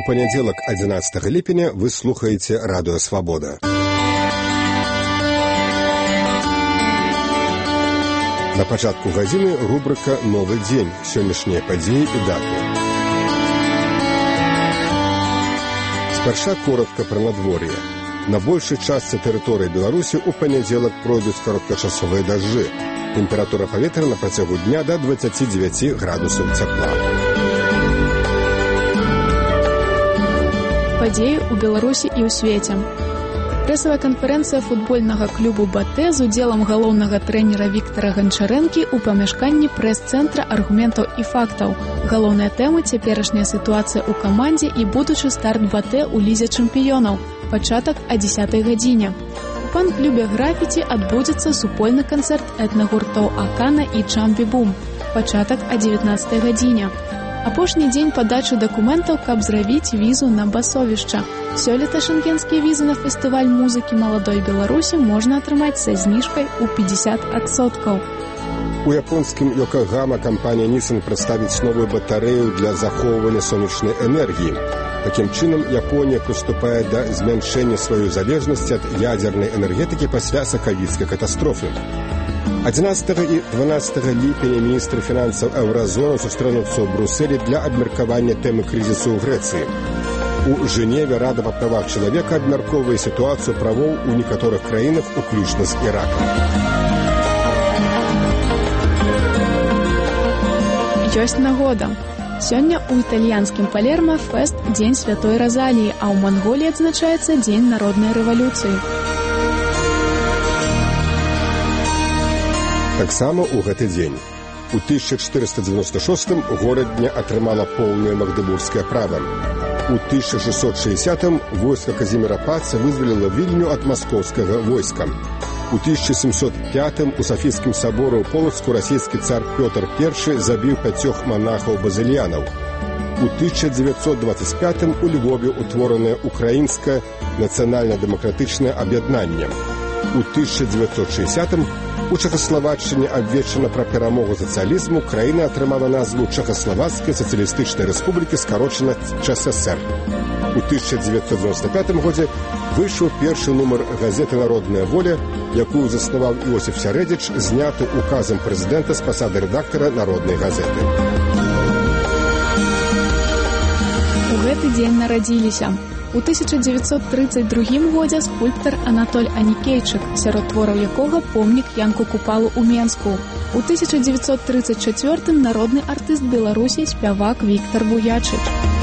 панядзелак 11 ліпеня вы слухаеце радыё Свабода. На пачатку гадзіны рубрика «Новы дзень», сённяшнія падзеі і даты. Спярша коротка пра надвор'е. На большай частцы тэрыторыі Беларусі ў панядзелак пройдуць кароткачасовыя дажджы. Тэмпература паветра на працягу дня да 29 градусаў цяпла. Падзеі ў Беларусі і ў свеце. Прэсавая канферэнцыя футбольнага клубу «Батэ» з удзелам галоўнага трэнера Віктара Ганчарэнкі ў памяшканні прэс-цэнтра аргументаў і фактаў. Галоўныя тэмы – цяперашняя сітуацыя ў камандзе і будучы старт «Батэ» у лізе чэмпіёнаў. Пачатак о 10 гадзіне. У фан-клубе «Графіці» адбудзецца супольны канцэрт этнагуртоў «Акана» і «Чампі-бум». Пачатак о 19 гадзіне. Апошні дзень падачы дакументаў, каб зрабіць візу на басовішча. Сёлета шэнгенскія візы на фестываль музыкі маладой Беларусі можна атрымаць са зніжкай у 50%. У японскім Йокагама кампанія Nissan прадставіць новую батарэю для захоўвання сонечнай энергіі. Такім чынам, Японія прыступае да змяншэння сваёй залежнасці ад ядзернай энергетыкі пасля сакавіцкай катастрофы. 11 і 12 ліпеня міністры фінансаў Еўразоны сустрэнуцца ў Брусэлі для абмеркавання тэмы крызісу ў Грэцыі. У Жэневе Рада па правах чалавека абмяркоўвае сітуацыю правоў у некаторых краінах, уключна з Іракам. Ёсць нагода. Сёння ў італьянскім Палерма фэст Дзень Святой Разаліі, а ў Манголіі адзначаецца Дзень народнай рэвалюцыі. Таксама ў гэты дзень. У 1496 горадня атрымала поўнае магдэбургскае права. У 1660 войска Казіміра Паца вызваліла Вільню ад маскоўскага войска. У 1705 у Сафійскім саборы ў Полацку расійскі цар Пётр I забіў 5 манахаў-базыльянаў. У 1925 у Львове утворанае Украінскае нацыянальна-дэмакратычнае аб'яднанне. У 1960 у Чэхаславаччыне абвешчана пра перамогу сацыялізму, краіна атрымала назву Чэхаславацкай сацыялістычнай рэспублікі, скарочана ЧССР. У 1995 годзе выйшаў першы нумар газеты «Народная воля», якую заснаваў Іосиф Сярэдзіч, зняты указам прэзідэнта з пасады рэдактара «Народнай газеты». У гэты дзень нарадзіліся. У 1932 годзе скульптар Анатоль Анікейчык, сярод твораў якога помнік Янку Купалу ў Менску. У 1934 народны артыст Беларусі спявак Віктар Буячыч.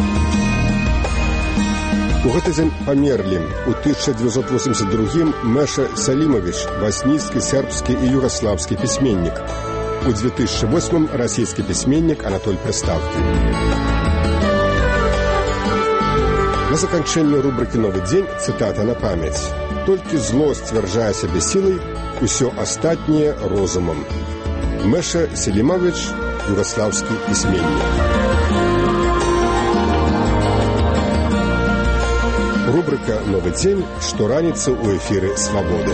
У гэты дзень памерлі у 1982 Мэша Салімавіч, баснійскі, сербскі і югаслаўскі пісьменнік. У 2008 расійскі пісьменнік Анатоль Прыставкі. На заканчэнне рубрыкі «Новы дзень» цытата на памяць. «Толькі зло сцвярджае сябе сілай, усё астатняе розумам». Мэша Салімавіч, югаслаўскі пісьменнік. Рубрика «Новый день» штораніца ў эфіры «Свабоды».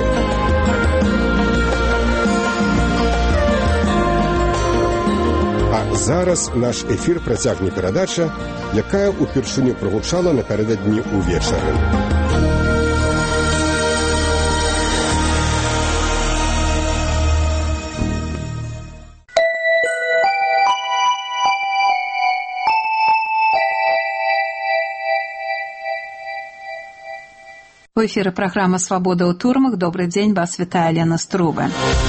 А зараз наш эфір працягне перадача, якая ўпершыню прагучала напярэдадні ўвечары. У эфіры праграма «Свабода ў турмах». Добры дзень, вас вітае Лена Струба.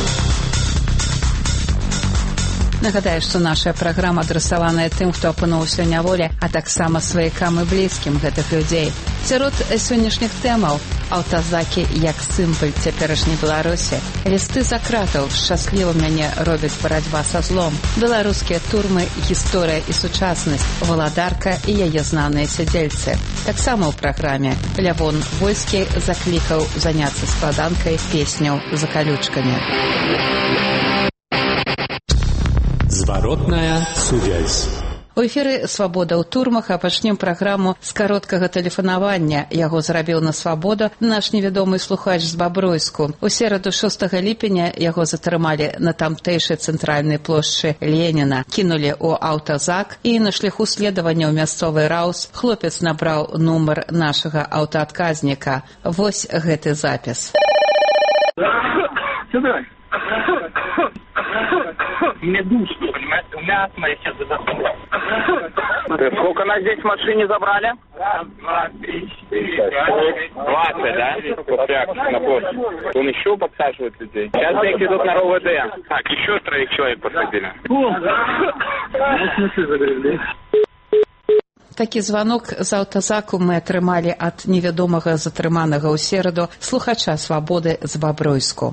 Нагадаю, што наша праграма адрасаваная тым, хто апынуўся ў няволі, а таксама сваякам і блізкім гэтых людзей. Сярод сённяшніх тэмаў аўтазакі як сімвал цяперашняй Беларусі, лісты за кратаў, шчасліва мяне робіць барацьба са злом, беларускія турмы, гісторыя і сучаснасць, валадарка і яе знаныя сядзельцы. Таксама ў праграме Лявон Вольскі заклікаў заняцца складанкай песняў за калючкамі. Зваротная сувязь. У эфіры «Свабода ў турмах», а пачнем праграму з кароткага тэлефанавання. Яго зрабіў на «Свабоду» наш невядомы слухач з Бабруйску. У сераду 6 ліпеня яго затрымалі на тамтэйшай цэнтральнай плошчы Леніна, кінулі ў аўтазак і на шляху следавання ў мясцовы раус хлопец набраў нумар нашага аўтаадказніка. Вось гэты запіс. Сюда. Мне душно, понимаете, у меня астма, я сейчас задохнусь. Сколько нас здесь в машине забрали? 2, 3, 4, 5, 20, да? На площадь. Он еще подсаживает людей. Сейчас их идут на РОВД. Так, еще 3 человек посадили. Такі званок з аўтазаку мы атрымалі ад невядомага затрыманага ў сераду слухача «Свабоды» з Бабруйску.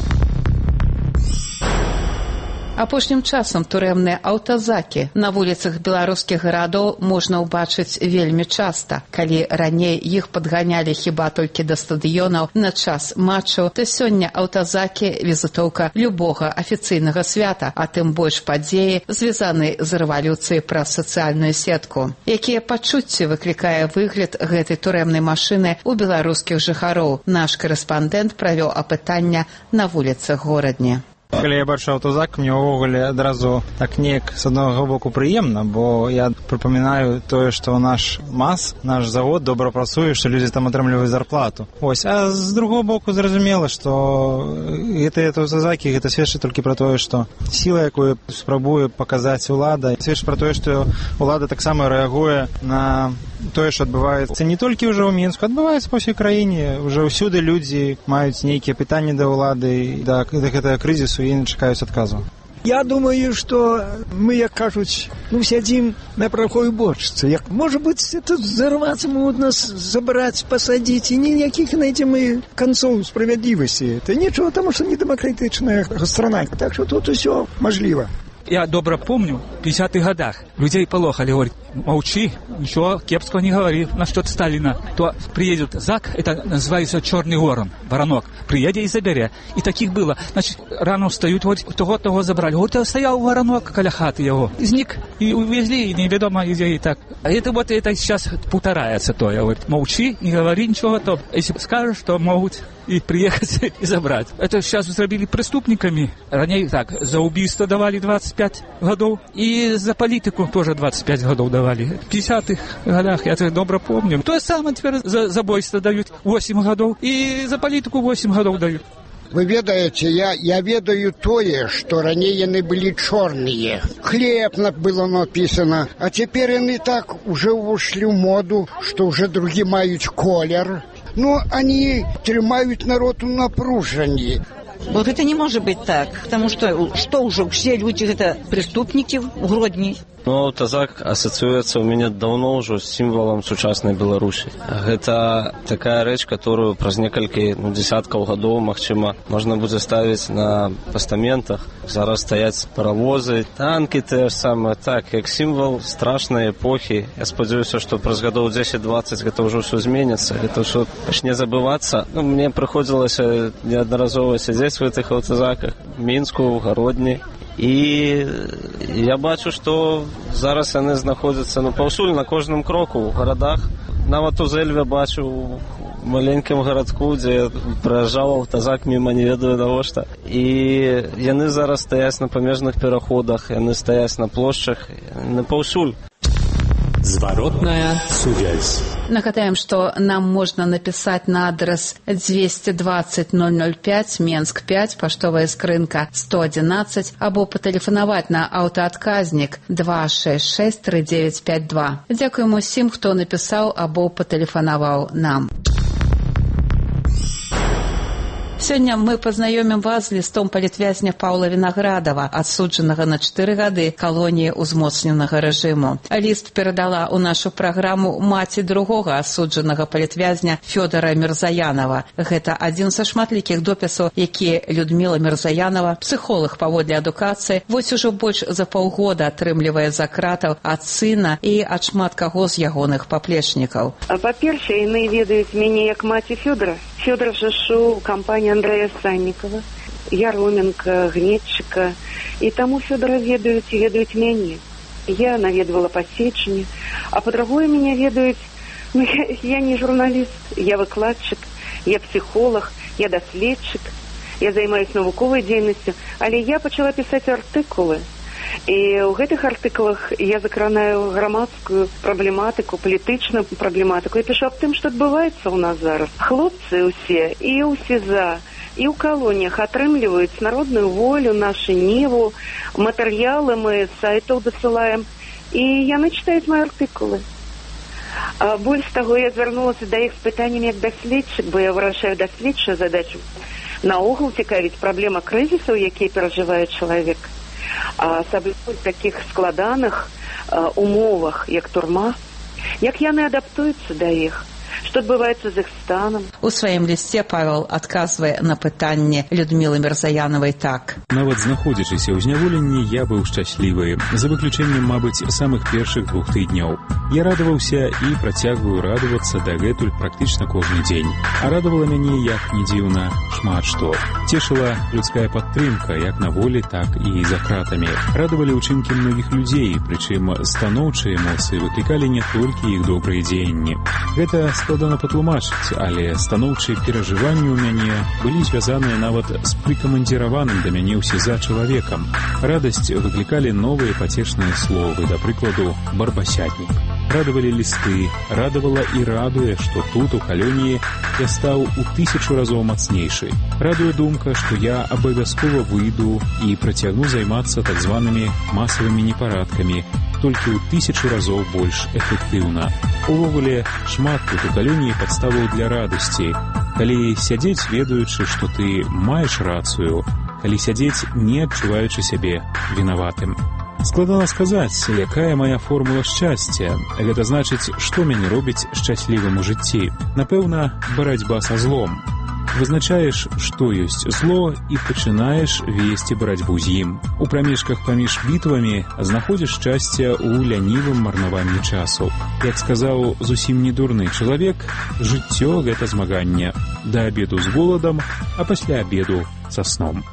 Апошнім часам турэмныя аўтазакі на вуліцах беларускіх гарадоў можна ўбачыць вельмі часта. Калі раней іх падганялі хіба толькі да стадыёнаў на час матчаў, то сёння аўтазакі візітоўка любога афіцыйнага свята, а тым больш падзеі, звязаны з рэвалюцыяй праз сацыяльную сетку. Якія пачуцці выклікае выгляд гэтай турэмнай машыны ў беларускіх жыхароў? Наш корэспандэнт правёў апытання на вуліцах горадні. Калі я бачу аўтазак, мне ўвогуле адразу так неяк з аднаго боку прыемна, бо я прыпамінаю тое, што наш МАЗ, наш завод добра працуе, што людзі там атрымліваюць зарплату. Ось, а з другого боку зразумела, што гэтыя аўтазакі гэта сведчыць толькі пра тое, што сіла, якую спрабуе паказаць улада, сведчыць пра тое, што улада таксама рэагуе на тое, што адбываецца не толькі ўжо ў Мінску, адбываецца па ўсёй краіне. Уже ўсюды людзі маюць нейкія пытанні да ўлады, да гэтага крызісу і не чакаюць адказу. Я думаю, что мы, як кажуть, сядим на пороховой бочце. Як, может быть, это взорваться могут нас забрать, посадить, и никаких найдем мы концов справедливости. Это ничего, потому что не демократичная страна. Так что тут все можливо. Я добро помню, в 50-х годах людей полохали, говорят, молчи, ничего кепского не говори насчет Сталина. То приедет ЗАГ, это называется черный ворон, воронок, приедет и заберет. И таких было. Значит, рано встают, говорят, того забрали. Вот стоял воронок, каля хаты его, изник, и увезли, и неведомо где и так. А это вот это сейчас повторяется то. Я говорю, молчи, не говори ничего, то если скажешь, то могут и приехать и забрать. Это сейчас сделали преступниками. Ранее так, за убийство давали 25 годов, и за политику тоже 25 годов давали. В 50-х годах, я это добро помню. То же самое теперь за забойство дают 8 годов, и за политику 8 годов дают. Вы ведаете, я ведаю тое, что ранее яны были черные. Хлеб было написано, а теперь они так уже ушли в моду, что уже другие мают колер. Но они тримают народ у напружении. Вот это не может быть так, потому что уже все люди это преступники в Гродні. Ну, аўтазак асацыюецца ў мяне даўно ўжо з сімвалам сучаснай Беларусі. Гэта такая рэч, которую праз некалькі десяткаў гадоў, магчыма, можна будзе ставіць на пастаментах. Зараз стаяць паравозы, танкі тое ж самае, так, як сімвал страшнай эпохі. Я спадзяюся, што праз гадоў 10-20 гэта ўжо ўсё зменіцца, гэта ўсё пачне забывацца. Мне прыходзілася неаднаразова сядзець в гэтых аўтазаках, в Мінску, в Гродні. І я бачу, што зараз яны знаходзяцца паўсюль на кожным кроку ў гарадах. Нават у Зэльве бачу у маленькім гарадку, дзе праязджаў аўтазак міма не ведаю навошта. І яны зараз стаяць на памежных пераходах, яны стаяць на плошчах, яны паўсюль. Зваротная сувязь. Нагадаем, што нам можна напісаць на адрес 220 005, Менск 5, паштовая скрынка 111, або патэлефанаваць на аўтаадказнік 266 3952. Дзякуем усім, хто напісаў або патэлефанаваў нам. Сёння мы пазнаёмім вас з лістом палітвязня Паўла Вінаградава, адсуджанага на 4 гады калоніі ўзмоцненага рэжыму. Ліст перадала ў нашу праграму маці другога асуджанага палітвязня Фёдора Мірзаянова. Гэта адзін са шматлікіх допісаў, які Людміла Мірзаянова, псіхолог паводле адукацыі, вось ужо больш за паўгода атрымлівае за кратаў ад сына і ад шмат каго з ягоных паплечнікаў. Па-першае, яны ведаюць мяне як маці Фёдора. Фёдор жышу кампанію Андрея Санникова, Яроменко, Гнетчика. И тому Фёдора ведаюць мяне. я наведывала пасечні, а по-другое меня ведаюць, я не журналіст, я выкладчык, я псіхолог, я даследчык, я займаюсь навуковай дзейнасцю, але я пачала пісаць артыкулы. І ў гэтых артыкулах я закранаю грамадскую праблематыку, палітычную праблематыку. Я пишу аб тым, што адбываецца ў нас зараз. Хлопцы ўсе і ў СІЗА, і ў калоніях атрымліваюць народную волю, нашу ніву, матэрыялы мы з сайтаў дасылаем, і яны чытаюць мои артыкулы. А больш таго, я звярнулася да іх з пытаннямі як даследчык, бо я вырашаю даследчую задачу. Наогул цікавіць праблема крызісаў, якія перажывае чалавек. А асабліва ў такіх складаных умовах, як турма, як яны адаптуюцца да іх, што адбываецца з іх станам. У сваім лісце Павел адказвае на пытанне Людмілы Мірзаяновай так. Нават знаходзячыся ў зняволенні, я быў шчаслівы, за выключэннем, мабыць, самых першых 2 тыдняў. Я радаваўся і працягваю радавацца дагэтуль практычна кожны дзень. А радавала мяне, як не дзіўна, шмат што. Цешыла людская падтрымка, як на волі, так і за кратамі. Радавалі ўчынкі многіх людзей, прычым станоўчыя эмоцыі выклікалі не толькі іх добрыя дзеянні. Гэта складана патлумачыць, але станоўчыя перажыванні ў мяне былі звязаныя нават з прыкамандзіраваным да мяне ў СІЗА чалавекам. Радасць выклікалі новыя пацешныя словы, да прыкладу, барбасятнік. Радавалі лісты, радавала і радуе, што тут, у калоніі, я стаў у 1000 разоў мацнейшы. Радуе думка, што я абавязкова выйду і працягну займацца так званымі масавымі непарадкамі, толькі ў 1000 разоў больш эфектыўна. Увогуле, шмат тут у калоніі падставаў для радасці. Калі сядзець, ведаючы, што ты маеш рацыю, калі сядзець, не адчуваючы сябе вінаватым. Складана сказаць, якая моя формула шчасця. Гэта значыць, што мяне робіць шчаслівым у жыцці. Напэўна, барацьба са злом. Вызначаеш, што ёсць зло, і пачынаеш весці барацьбу з ім. У прамежках паміж бітвамі знаходзіш шчасце ў лянівым марнаванні часу. Як сказаў зусім не дурны чалавек, жыццё — гэта змаганне. Да абеду з голадам, а пасля абеду са сном.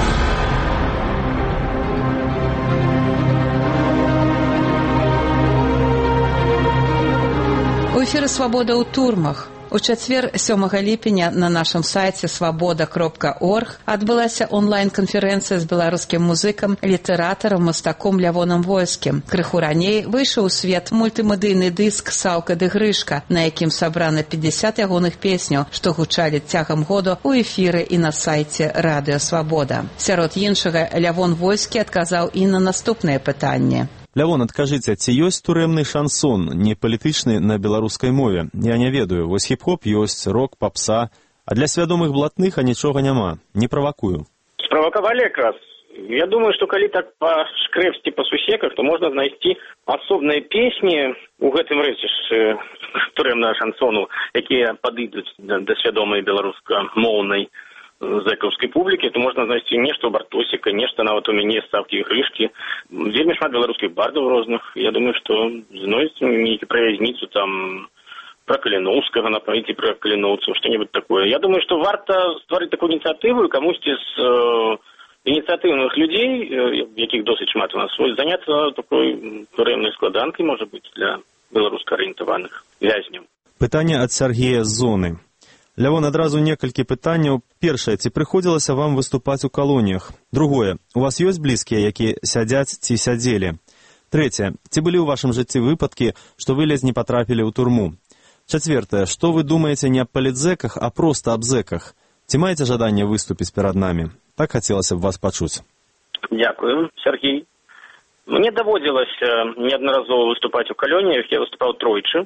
У эфіры «Свабода ў турмах». У чацвер 7 ліпеня на нашым сайце свабода.орг адбылася онлайн-канферэнцыя з беларускім музыкам, літаратарам, мастаком Лявонам Вольскім. Крыху раней выйшаў у свет мультымедыйны дыск «Саўка ды Грышка», на якім сабрана 50 ягоных песняў, што гучалі цягам году ў эфіры і на сайце Радыё Свабода. Сярод іншага, Лявон Вольскі адказаў і на наступнае пытанне. Лявон, адкажыце, ці ёсць турэмны шансон, не палітычны, на беларускай мове? Я не ведаю, вось хіп-хоп ёсць, рок, папса, а для свядомых блатных нічога няма. Не правакую. Справакавалі якраз. Я думаю, што калі так пашкрэпсці па сусеках, то можна знайсці асобныя песні у гэтым рэчышчы турэмнага шансону, якія падыдуць да свядомай беларускамоўнай зэкаўскай публікі, то можна знайсці нешта ў Бартосіка, нешта нават у мяне Саўкі і Грышкі. Вельмі шмат беларускіх бардаў розных. Я думаю, што знойдзеце нейкі пра вязніцу, там, пра Каліноўскага, напрыклад, пра каліноўцаў, што-небудзь такое. Я думаю, што варта стварыць такую ініцыятыву, камусьці з ініцыятыўных людзей, якіх досыць шмат у нас, заняцца такой турэмнай складанкай, можа быць, для беларуска-арыентаваных вязняў. Пытанне ад Сергея з зоны. Лявон, адразу некалькі пытанняў. Першае, ці прыходзілася вам выступаць у калоніях? Другое, у вас ёсць блізкія, якія сядзяць ці сядзелі? Трэцяе, ці былі ў вашым жыцці выпадкі, што вы ледзь не патрапілі ў турму? Чацвёртае, што вы думаеце не аб палітзэках, а проста аб зэках? Ці маеце жаданне выступіць перад намі? Так хацелася б вас пачуць. Дякую, Сергей. Мне даводзілася неаднаразова выступаць у калоніях, я выступаў тройчы,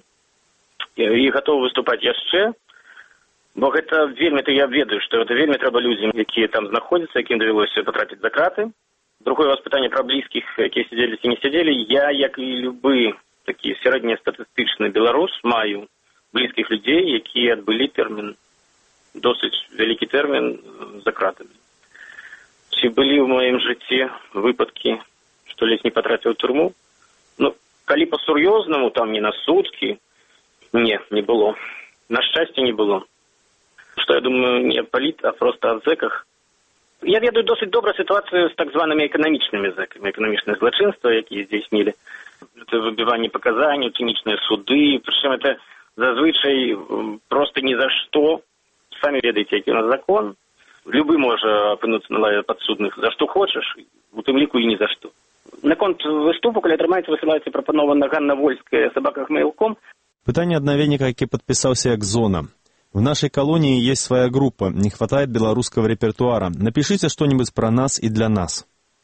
і гатовы выступаць яшчэ. Бо гэта вельмі, то я ведаю, што гэта вельмі трэба людзям, якія там знаходзяцца, якім давялося патрапіць за краты. Другое у вас пытанне пра блізкіх, якія сядзелі ці не сядзелі. Я, як і любы такі сярэднестатыстычны беларус, маю блізкіх людзей, якія адбылі тэрмін, досыць вялікі тэрмін за кратамі. Ці былі ў маім жыцці выпадкі, што ледзь не патрапіў у турму? Ну, калі па-сур'ёзнаму, там не на суткі, не было. На шчасце, не было. Что я думаю не о полит, а просто о зэках. Я ведаю досыць добра сітуацыю з так званымі эканамічнымі зэкамі, эканамічныя злачынства, якія здзейснілі. Это выбіванне паказанняў, цынічныя суды, прычым это зазвычай просто ні за што. Самі ведаеце, які у нас закон. Любы можа апынуцца на лаве падсудных за што хочаш, у тым ліку і ні за што. Наконт выступу, калі атрымаецца, высылаецца прапанова на ganna.volskaya@mail.com. Пытанне ад наведніка, які падпісаўся як Зона. В нашей колонии есть своя группа, не хватает белорусского репертуара. Напишите что-нибудь про нас и для нас.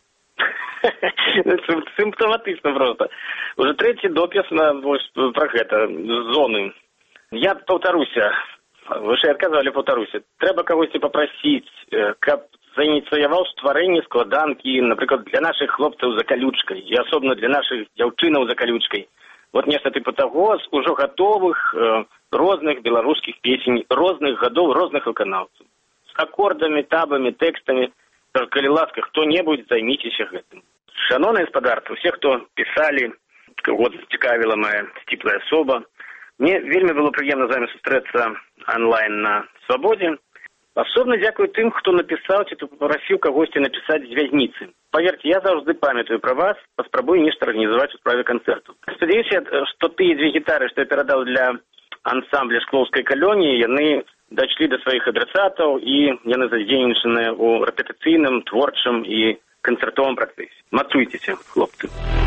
Симптоматично просто. Уже третий допис про гэта, зоны. Я паўтаруся, вы ж адказвалі паўтаруся. Трэба кагосьці папрасіць, каб заініцыяваў стварэнне складанкі, напрыклад, для нашых хлопцаў за калючкай, і асобна для нашых дзяўчынаў за калючкай. Вот нешта типа таго, з ужо гатовых розных беларускіх песень, розных гадоў, розных выканаўцаў. З акордамі, табамі, тэкстамі. Калі ласка, хто-небудзь займіцеся гэтым. Шановнае гаспадарства, усе, хто пісалі, кого зацікавіла моя сціплая асоба. Мне вельмі было прыемна з вами сустрэцца онлайн на Свабодзе. Асобна дзякую тым, хто напісаў ці папрасіў кагосьці напісаць з вязніцы. Поверьте, я завжды памятаю про вас, паспрабую нешта арганізаваць у справе канцэрту. Спадзяюся, што тыя дзве гітары, што я перадаў для ансамбля шклоўскай калоніі, яны дайшлі да сваіх адрасатаў і яны задзейнічаныя ў рэпетыцыйным, творчым і канцэртовым працэсе. Мацуйцеся, хлопцы.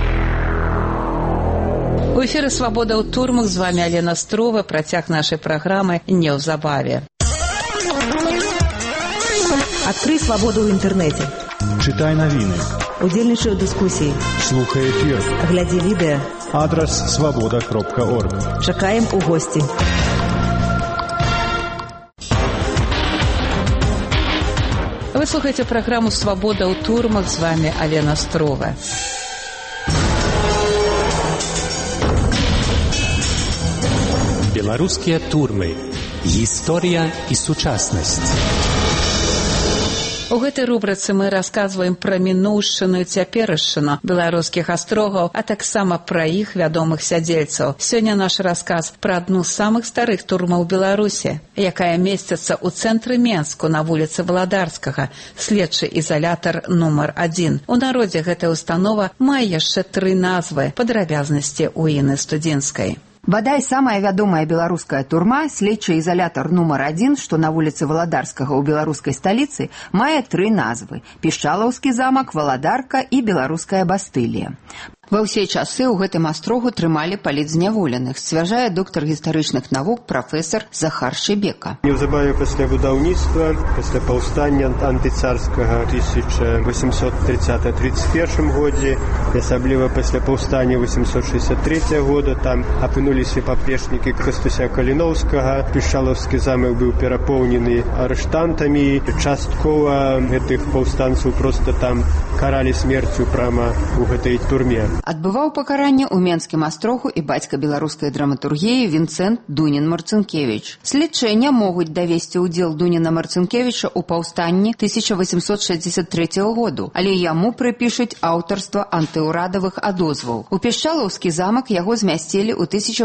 У эфіры «Свабода ў турмах», з вами Алена Строва, працяг нашай праграмы неўзабаве. Адкрый свабоду ў інтэрнэце. Читай навіны. Удзельнічай у дыскусіі. Слухай эфір. Глядзі відэа. Адрас свабода.орг. Чакаем у госці. Вы слухаеце праграму «Свабода ў турмах», з вами Алена Строва. Беларускія турмы. Гісторыя і сучаснасць. У гэтай рубрыцы мы расказваем пра мінуўшчыну і цяперашчыну беларускіх астрогаў, а таксама пра іх вядомых сядзельцаў. Сёння наш расказ пра адну з самых старых турмаў Беларусі, якая месціцца ў цэнтры Менску на вуліцы Валадарскага, следчы ізалятар нумар 1. У народзе гэтая установа мае яшчэ 3 назвы, падрабязнасці ў Інны Студзінскай. Бадай самая вядомая беларуская турма, следчы ізалятар нумар 1, што на вуліцы Валадарскага ў беларускай сталіцы, мае 3 назвы: Пішчалаўскі замак, Валадарка і Беларуская Бастылія. Ва ўсе часы ў гэтым астрогу трымалі палітзняволеных, сцвярджае доктар гістарычных навук прафесар Захар Шебека. Неўзабаве пасля будаўніцтва, пасля паўстання антыцарскага 1830-31 годзе, асабліва пасля паўстання 863 года, там апынуліся паплечнікі Кастуся Каліноўскага, Пішчалаўскі замак быў перапоўнены арыштантамі, часткова гэтых паўстанцаў проста там каралі смерцю прама ў гэтай турме. Адбываў пакаранне ў Менскім астрогу і бацька беларускай драматургіі Вінцэнт Дунін-Марцынкевіч. Следчыя не могуць давесці ўдзел Дуніна-Марцынкевіча ў паўстанні 1863 году, але яму прыпішуць аўтарства антыўрадавых адозваў. У Пішчалаўскі замак яго змясцілі ў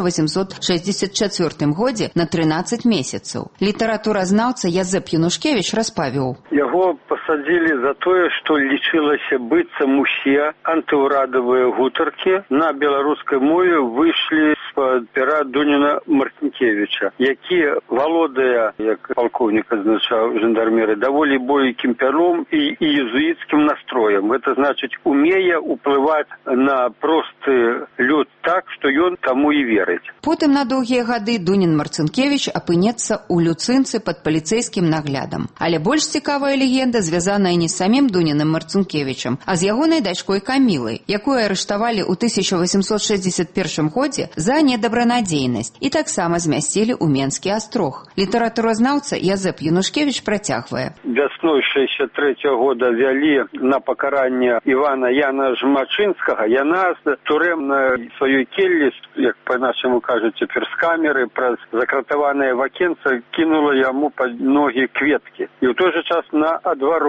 1864 годзе на 13 месяцаў. Літаратуразнаўца Язэп Янушкевіч распавёў. Яго пасадзілі за тое, што лічылася быццам усе антыўрадавыя гутаркі на беларускай мове выйшлі з-пад пера Дуніна Марцынкевіча, які валодае, як палкоўнік азначаў жандармеры, даволі бойкім пяром і езуіцкім настроем. Гэта значыць, умее ўплываць на просты люд так, што ён таму і верыць. Потым на доўгія гады Дунін Марцынкевіч апынецца ў Люцынцы пад паліцэйскім наглядам. Але больш цікавая легенда звязаная не з самім Дуніным Марцынкевічам, а з ягонай дачкой Камілай, якую арыштавалі ў 1861 годзе за недабранадзейнасць і таксама змясцілі ў Менскі астрог. Літаратуразнаўца Язэп Янушкевіч працягвае. Вясной 63 года вялі на пакаранне Івана Яна Жмачынскага. Яна з туремнай сваёй келлі, як па-нашаму кажуць цяпер, з камеры праз закратаванае вакенца кінула яму пад ногі кветкі. І ў той жа час на адварот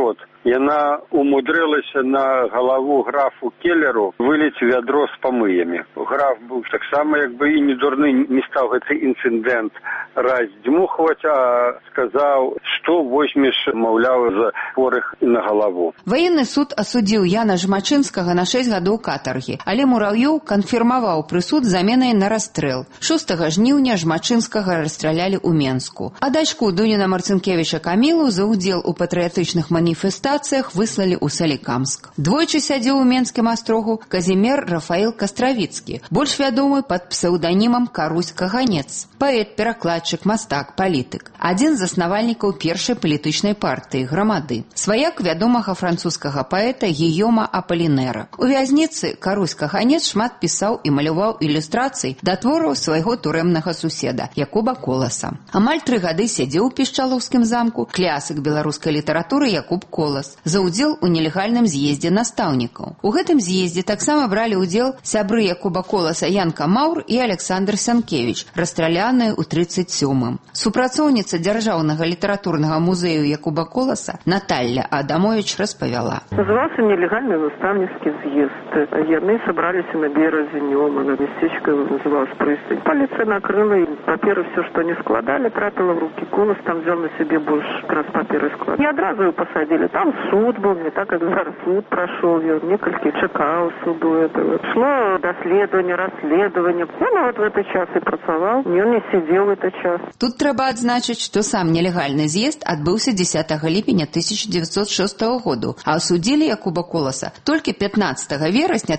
яна умудрылася на галаву графу Келлеру выліць вядро з памыямі. Граф быў таксама як бы і не дурны, не стаў гэты інцыдэнт раздзьмухваць, а сказаў, што возьмеш, маўляў, за хворых на галаву. Ваенны суд асудзіў Яна Жмачынскага на 6 гадоў катаргі, але Мурав'ёў канфірмаваў прысуд заменай на расстрэл. 6 жніўня Жмачынскага расстралялі ў Менску. А дачку Дуніна Марцынкевіча Камілу за ўдзел у патрыятычных маніфестацыях выслалі ў Салікамск. Двойчы сядзеў у Менскім астрогу Казімер Рафаэл Кастравіцкі, больш вядомы пад псеўданімам Карусь Каганец. Паэт, перакладчык, мастак, палітык. Адзін з заснавальнікаў першай палітычнай партыі «Грамады». Сваяк вядомага французскага паэта Гійома Аполінэра. У вязніцы Карусь Каганец шмат пісаў і малюваў ілюстрацый да твораў свайго турэмнага суседа Якуба Коласа. Амаль 3 гады сядзеў у Пішчалоўскім замку клясык беларускай літаратуры Якуб Колас за ўдзел у нелегальным з'ездзе настаўнікаў. У гэтым з'ездзе таксама бралі ўдзел сябры Якуба Коласа Янка Маур і Александр Сянкевіч, расстраляныя ў 37-м. Супрацоўніца Дзяржаўнага літаратурнага музею Якуба Коласа Наталья Адамович распавяла. Назывался нелегальный наставнический съезд. Яны собрались на березе Немана. Местечко называлось Пристань. Полиция накрыла им паперы, все, что они складали, трапила в руки. Колос там взял на себе больше как раз паперы склад. Не одразу его посадили. Там суд был, не так, как зараз суд прошел. Несколько чекал суду этого. Шло доследование, расследование. Он вот в этот час и працавал. Он не сидел в этот час. Тут трэба адзначыць, што сам нелегальны з'езд адбыўся 10 ліпеня 1906 году, а асудзілі Якуба Коласа толькі 15 верасня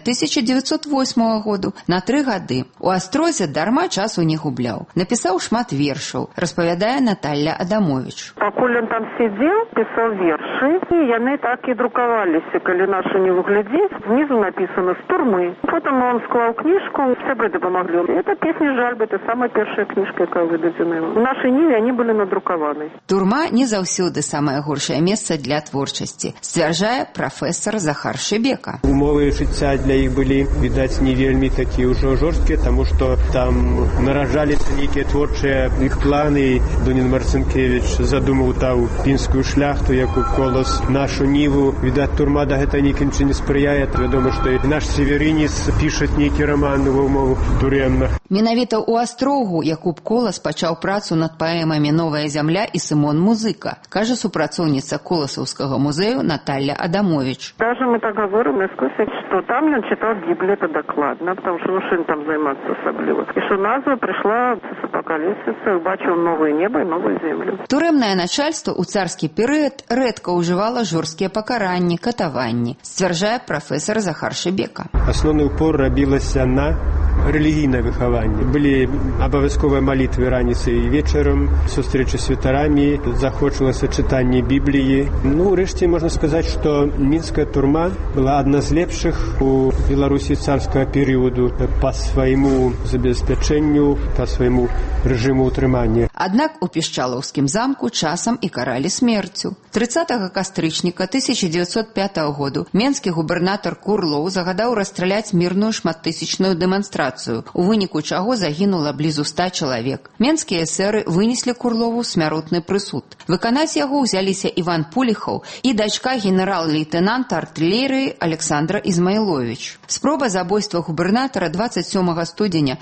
1908 году на 3 гады. У Астрозе дарма часу не губляў. Напісаў шмат вершаў, распавядае Наталья Адамович. Пакуль он там сидел, писал верши, и яны так и друковались, калі нашу не выглядеть. Внизу написано «С турмы». Потом он склал книжку, сябры помогли. Это песня «Жальбы», это самая первая книжка, якая выдадзена. В нашей ниве они были надрукаваны. Турма не заўсёды самае горшае месца для творчасці, сцвярджае прафесор Захар Шебека. Умовы жыцця для іх былі, відаць, не вельмі такія ўжо жорсткія, таму што там наражаліся нейкія творчыя іх планы. Дунін Марцынкевіч задумаў тау пінскую шляхту, Якуб Колас нашу ніву. Відаць, турма да гэта нейкім чыне спрыяе. Вядома, што і наш Северінец піша нейкі раман ва ўмовах турэмных. Менавіта ў Астрогу Якуб Колас пачаў працу над паэмамі «Новая зямля» і «Сымон Музыка», кажа супрацоўніца Коласаўскага музею Наталья Адамович. Даже мы так говорим насквозь, что там он читал Библию, это докладно, потому что ну там заниматься особливо. И что назва пришла с апокалипсиса, бачил новое небо и новую землю. Турэмнае начальство ў царскі перыяд рэдка ўжывала жорсткія пакаранні, катаванні, сцвярджае прафесор Захар Шебека. Асноўны упор рабілася на рэлігійнае выхаванне. Былі абавязковыя малітвы раніцай і вечарам, сустрэчы з святарамі, захочвалася чытанне Бібліі. Ну, рэшце можна сказаць, што мінская турма была адна з лепшых у Беларусі царскага перыяду па свайму забеспячэнню, па свайму рэжыму ўтрымання. Аднак у Пішчалоўскім замку часам і каралі смерцю. 30 кастрычніка 1905 году менскі губернатар Курлоў загадаў расстраляць мірную шматтысячную дэманстрацыю, у выніку чаго загінула блізу 100 чалавек. Менскія эсэры вынеслі Курлову смяротны прысуд. Выканаць яго ўзяліся Іван Пуліхаў і дачка генерал-лейтенанта артылерыі Александра Ізмайлович. Спроба забойства губернатара 27 студзеня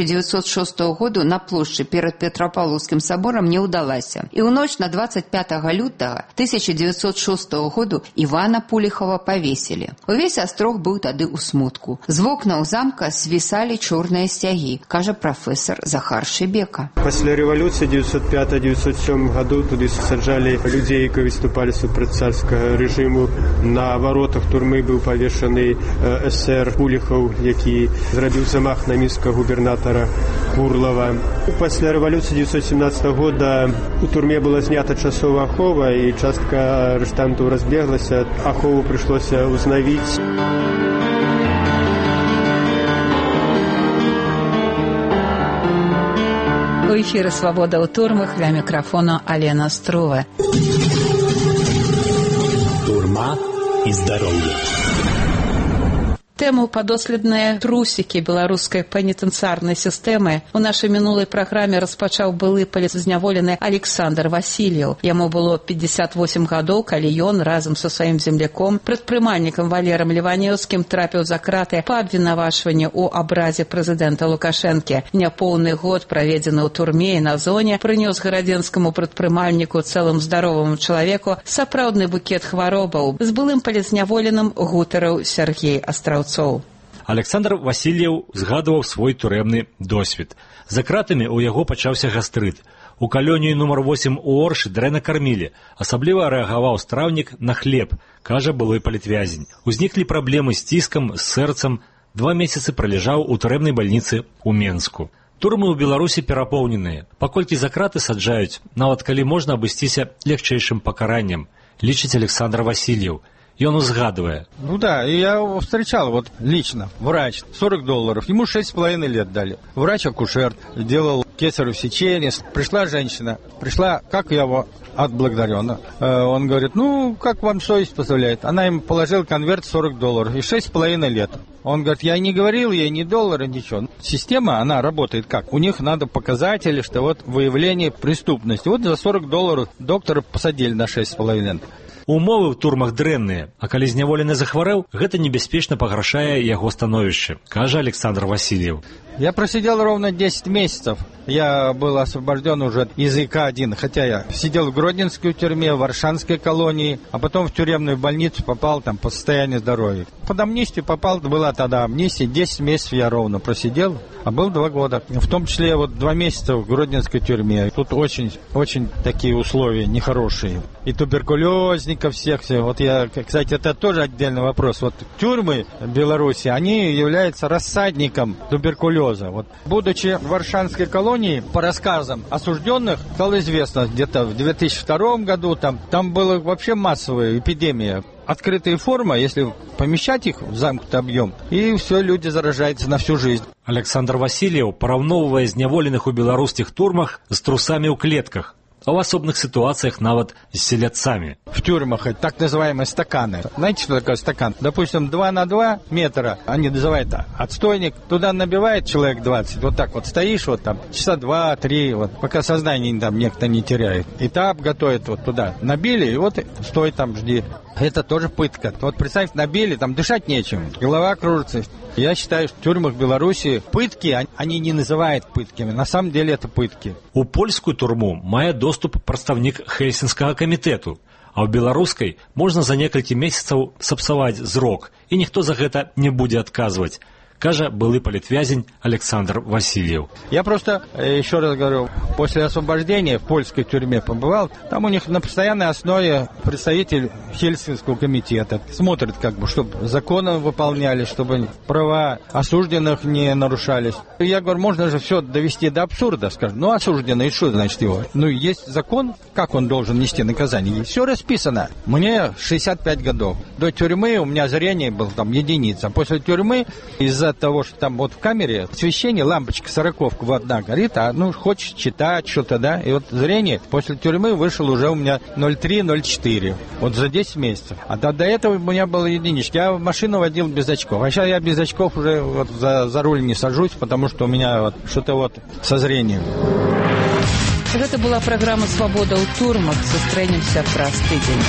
1906 году на плошчы перад Петрапаўлаўскім саборам не ўдалася. І ў ноч на 25 лютага 1906 году Івана Пуліхава павесілі. Увесь Астрог быў тады ў смутку. З вокнаў замка свісалі чорныя сцягі, кажа прафесор Захар Шебека. Пасля рэвалюцыі 1905-1907 году туды саджалі людзей, які выступалі супраць царскага рэжыму. На варотах турмы быў павешаны эсэр Пуліхаў, які зрабіў замах на мінскага губернатара Курлова. Пасля рэвалюцыі 1917 года у турме была знята часовая ахова, і частка арыштантаў разбеглася. Ахову прыйшлося ўзнавіць. У эфіры «Свабода ў турмах», ля мікрафона Алена Струва. Турма і здароўе. Тэму падоследныя трусікі беларускай пенітэнцыярнай сістэмы у нашай мінулай праграме распачаў былы палізняволены Александр Васильев. Яму было 58 гадоў, калі ён разам са сваім земляком, прадпрымальнікам Валерам Леванеўскім трапіў за краты па абвінавачванні ў абразе прэзідэнта Лукашэнкі. Няпоўны год, праведзены ў турме і на зоне, прынёс гарадзенскаму прадпрымальніку, цэлым здароваму чалавеку, сапраўдны букет хваробаў. З былым палізняволеным гутарыў Сергей Астраўцоў. Александр Васильев згадываў свой турэмны досвед. За кратамі ў яго пачаўся гастрыт. У калонію нумар 8 у Оршы дрэнна кармілі. Асабліва рэагаваў страўнік на хлеб, кажа былой палітвязень. Узніклі праблемы з ціскам, з сэрцам. 2 месяцы праляжаў у турэмнай бальніцы ў Менску. Турмы ў Беларусі перапоўненыя. Паколькі за краты саджаюць, нават калі можна абысціся лягчэйшым пакараннем, лічыць Александр Васильев. И он узгадывая. Ну да, и я встречал вот лично, врач, $40, ему 6,5 лет дали. Врач-акушер, делал кесарево сечение. Пришла женщина, как я его отблагодарю. Он говорит, ну, как вам совесть позволяет? Она им положила конверт $40 и 6,5 лет. Он говорит, я не говорил ей ни доллара, ничего. Система, она работает как? У них надо показатели, что вот выявление преступности. Вот за $40 доктора посадили на 6,5 лет. Умовы ў турмах дрэнныя, а калі зняволены захварэў, гэта небяспечна паграшае яго становішча, кажа Александр Васильев. Я просидел ровно 10 месяцев. Я был освобожден уже из ИК-1, хотя я сидел в Гродненской тюрьме, в Варшанской колонии, а потом в тюремную больницу попал там по состоянию здоровья. Под амнистию попал, была тогда амнистия, 10 месяцев я ровно просидел, а был 2 года. В том числе вот 2 месяца в Гродненской тюрьме. Тут очень такие условия нехорошие. И туберкулезников всех. Вот я, кстати, это тоже отдельный вопрос. Вот тюрьмы в Беларуси, они являются рассадником туберкулеза. Вот, будучи в Варшанской колонии, по рассказам осужденных, стало известно, где-то в 2002 году там была вообще массовая эпидемия. Открытая форма, если помещать их в замкнутый объем, и все, люди заражаются на всю жизнь. Александр Васильев параўноўвае зняволеных у беларускіх турмах з трусамі ў клетках, а в особных ситуациях нават с селядцами. В тюрьмах так называемые стаканы. Знаете, что такое стакан? Допустим, 2 на 2 метра, они называют отстойник, туда набивает человек 20, вот так вот стоишь, вот там, часа 2-3, вот, пока сознание там некто не теряет. Этап готовят вот туда. Набили, и вот стой там, жди. Это тоже пытка. Вот представь, набили, там дышать нечем, голова кружится. Я считаю, что в тюрьмах Беларуси пытки, они не называют пытками. На самом деле это пытки. У польскую турму мае доступ прадстаўнік Хельсінскага камітэту, а ў беларускай можна за некалькі месяцаў сапсаваць зрок, і ніхто за гэта не будзе адказваць, кажа былы палітвязень Александр Васильев. Я просто, еще раз говорю, после освобождения в польской тюрьме побывал, там у них на постоянной основе представитель Хельсинского комитета смотрит, как бы, чтобы законы выполнялись, чтобы права осужденных не нарушались. Я говорю, можно же все довести до абсурда, скажем, ну осужденный, что значит его? Ну есть закон, как он должен нести наказание, все расписано. Мне 65 годов. До тюрьмы у меня зрение было там единица, после тюрьмы из-за того, что там вот в камере освещение, лампочка 40-ка вот одна горит, а ну хочешь читать что-то, да, и вот зрение после тюрьмы вышел уже у меня 0,3-0,4, вот за 10 месяцев. А до этого у меня было единичка, я машину водил без очков, а сейчас я без очков уже вот за руль не сажусь, потому что у меня вот что-то вот со зрением. Гэта была праграма «Свабода ў турмах». Сустрэнемся праз тыдзень.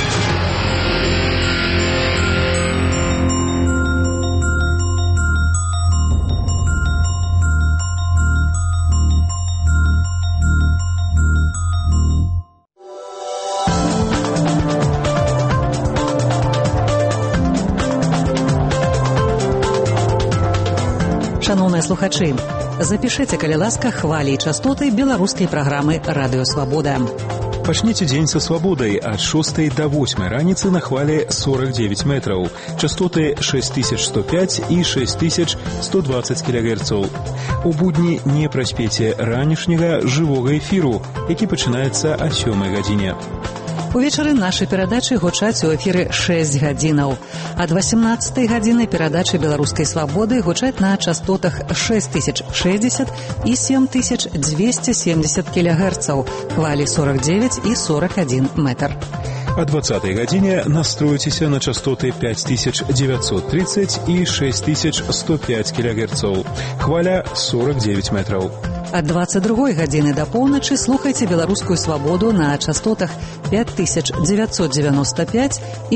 Шановныя слухачы, запішыце, калі ласка, хвалі і частоты беларускай праграмы «Радыё Свабода». Пачніце дзень са свабодай ад 6 до 8 раніцы на хвале 49 метраў. Частоты 6105 і 6120 кГц. У будні не праспеце ранішняга жывога эфіру, які пачынаецца о 7 гадзіне. Увечары нашы перадачы гучаць у эфіры 6 гадзінаў. Ад 18 гадзіны перадачы беларускай свабоды гучаць на частотах 6060 і 7270 кГц, хвалі 49 і 41 метр. О 20-й гадзіне настройтеся на частоты 5930 и 6105 кГц. Хваля 49 метров. Ад 22 гадзіны да поўначы слухайце беларускую свабоду на частотах 5995 і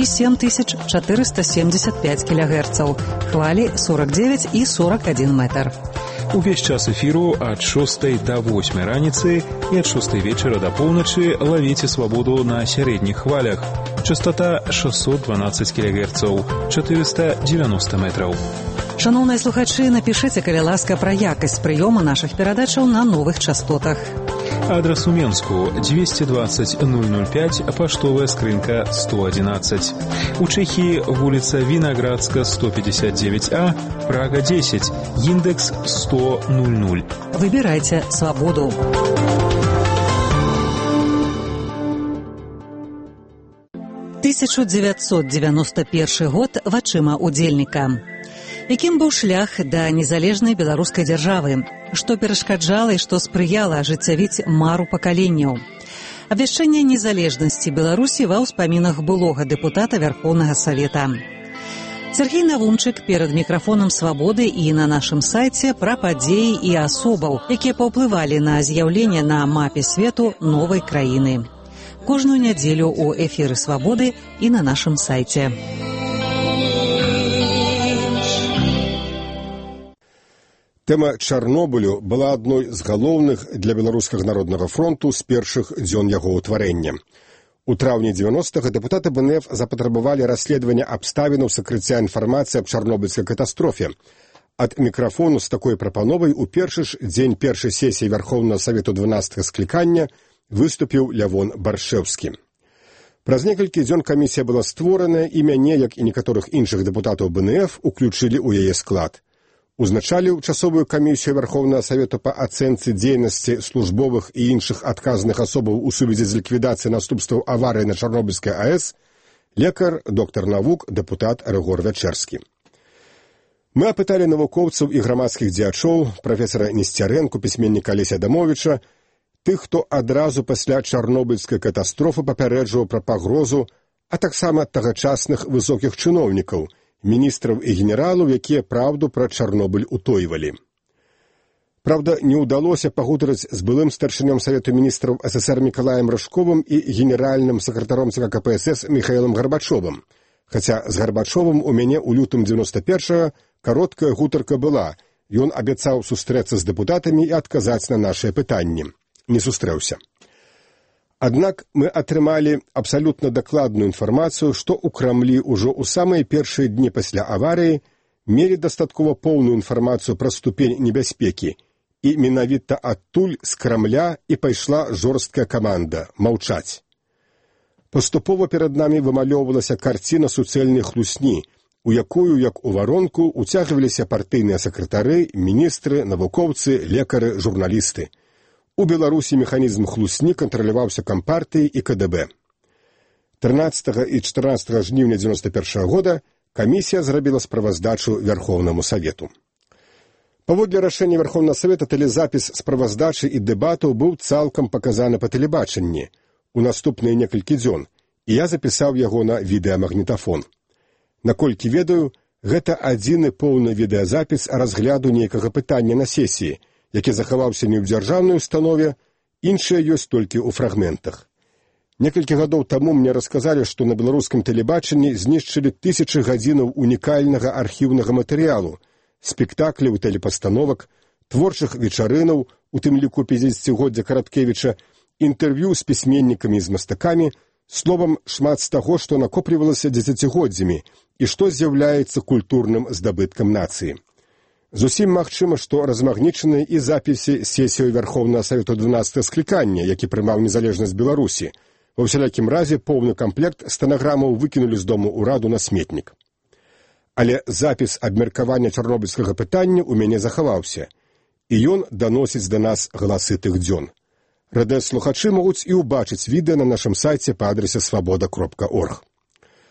7475 кГц. Хвалі 49 і 41 метр. Увесь час эфіру ад 6 до 8 раніцы і ад 6 вечара до поўначы лавіце свабоду на сярэдніх хвалях. Частота 612 кГц, 490 метров. Шановныя слухачы, напішыце, калі ласка, пра якасць прыёму нашых перадачаў на новых частотах. Адрес у Менску 220 005, паштовая скрынка 111. У Чэхіі вуліца Вінаградска 159А, Прага 10, індекс 10000. Выбірайце свабоду. – 1991 год вачыма удзельніка. Якім быў шлях да незалежнай беларускай дзяржавы? Што перашкаджала і што спрыяла ажыццявіць мару пакаленняў? Абвяшчэнне незалежнасці Беларусі ва ўспамінах былога дэпутата Вярхоўнага Савета. Сергей Навумчык перад мікрафонам «Свабоды» і на нашым сайце пра падзеі і асобаў, якія паўплывалі на з'яўленне на мапе свету новай краіны. Кожную нядзелю у эфіры «Свабоды» і на нашым сайце. Тэма Чарнобылю была адной з галоўных для Беларускага народнага фронту з першых дзён яго ўтварэння. У траўні 90-х дэпутаты БНФ запатрабавалі расследавання абставінаў сакрыцця інфармацыі аб чарнобыльскай катастрофе. Ад мікрафону з такой прапановай у першы ж дзень першай сесіі Вярхоўнага Савету 12-га склікання выступіў Лявон Баршэўскі. Праз некалькі дзён камісія была створаная і мяне, як і некаторых іншых дэпутатаў БНФ, уключылі ў яе склад. Узначаліў часовую камісію Вярхоўнага Савету па ацэнцы дзейнасці службовых і іншых адказных асобаў у сувязі з ліквідацыяй наступстваў аварыі на Чарнобыльскай АЭС лекар, доктар навук, дэпутат Рыгор Вячэрскі. Мы апыталі навукоўцаў і грамадскіх дзеячоў, прафесара Несцярэнку, пісьменніка Алеся Адамовіча, тых, хто адразу пасля чарнобыльскай катастрофы папярэджваў пра пагрозу, а таксама тагачасных высокіх чыноўнікаў, міністраў і генералаў, якія праўду пра Чарнобыль утойвалі. Праўда, не ўдалося пагутарыць з былым старшынём Савету міністраў СССР Мікалаем Рыжковым і генеральным сакратаром ЦК КПСС Міхаілам Гарбачовым. Хаця з Гарбачовым у мяне ў лютым 91-го кароткая гутарка была. Ён абяцаў сустрэцца з дэпутатамі і адказаць на нашыя пытанні. Не сустрэўся. Аднак мы атрымалі абсалютна дакладную інфармацыю, што ў Крамлі ўжо ў самыя першыя дні пасля аварыі мелі дастаткова поўную інфармацыю пра ступень небяспекі, і менавіта адтуль з Крамля і пайшла жорсткая каманда маўчаць. Паступова перад намі вымалёўвалася карціна суцэльнай хлусні, у якую, як у варонку, уцягваліся партыйныя сакратары, міністры, навукоўцы, лекары, журналісты. У Беларусі механізм хлусні кантраляваўся Кампартыяй і КДБ. 13 і 14 жніўня 91 года камісія зрабіла справаздачу Вярхоўнаму Савету. Паводле рашэння Вярхоўнага Савета тэлезапіс справаздачы і дэбатаў быў цалкам паказаны па тэлебачанні у наступныя некалькі дзён, і я запісаў яго на відэамагнітафон. Наколькі ведаю, гэта адзіны поўны відэазапіс разгляду нейкага пытання на сесіі, які захаваўся не ў дзяржаўнай установе, іншыя ёсць толькі ў фрагментах. Некалькі гадоў таму мне расказалі, што на беларускім тэлебачанні знішчылі тысячы гадзінаў унікальнага архіўнага матэрыялу, спектакляў, тэлепастановак, творчых вечарынаў, у тым ліку 50-годдзя Караткевіча, інтэрв'ю з пісьменнікамі і з мастакамі, словам, шмат з таго, што накоплівалася дзесяцігоддзямі і што з'яўляецца культурным здабыткам нацыі. Зусім магчыма, што размагнічаныя і запісы сесіі Вярхоўнага Савету 12-го склікання, які прымаў незалежнасць Беларусі. Ва ўсялякім разе поўны камплект стэнаграмаў выкінулі з дому ўраду на сметнік. Але запіс абмеркавання чарнобыльскага пытання ў мяне захаваўся, і ён даносіць да нас галасы тых дзён. Радыёслухачы могуць і ўбачыць відэа на нашым сайце па адрасе свабода.орг.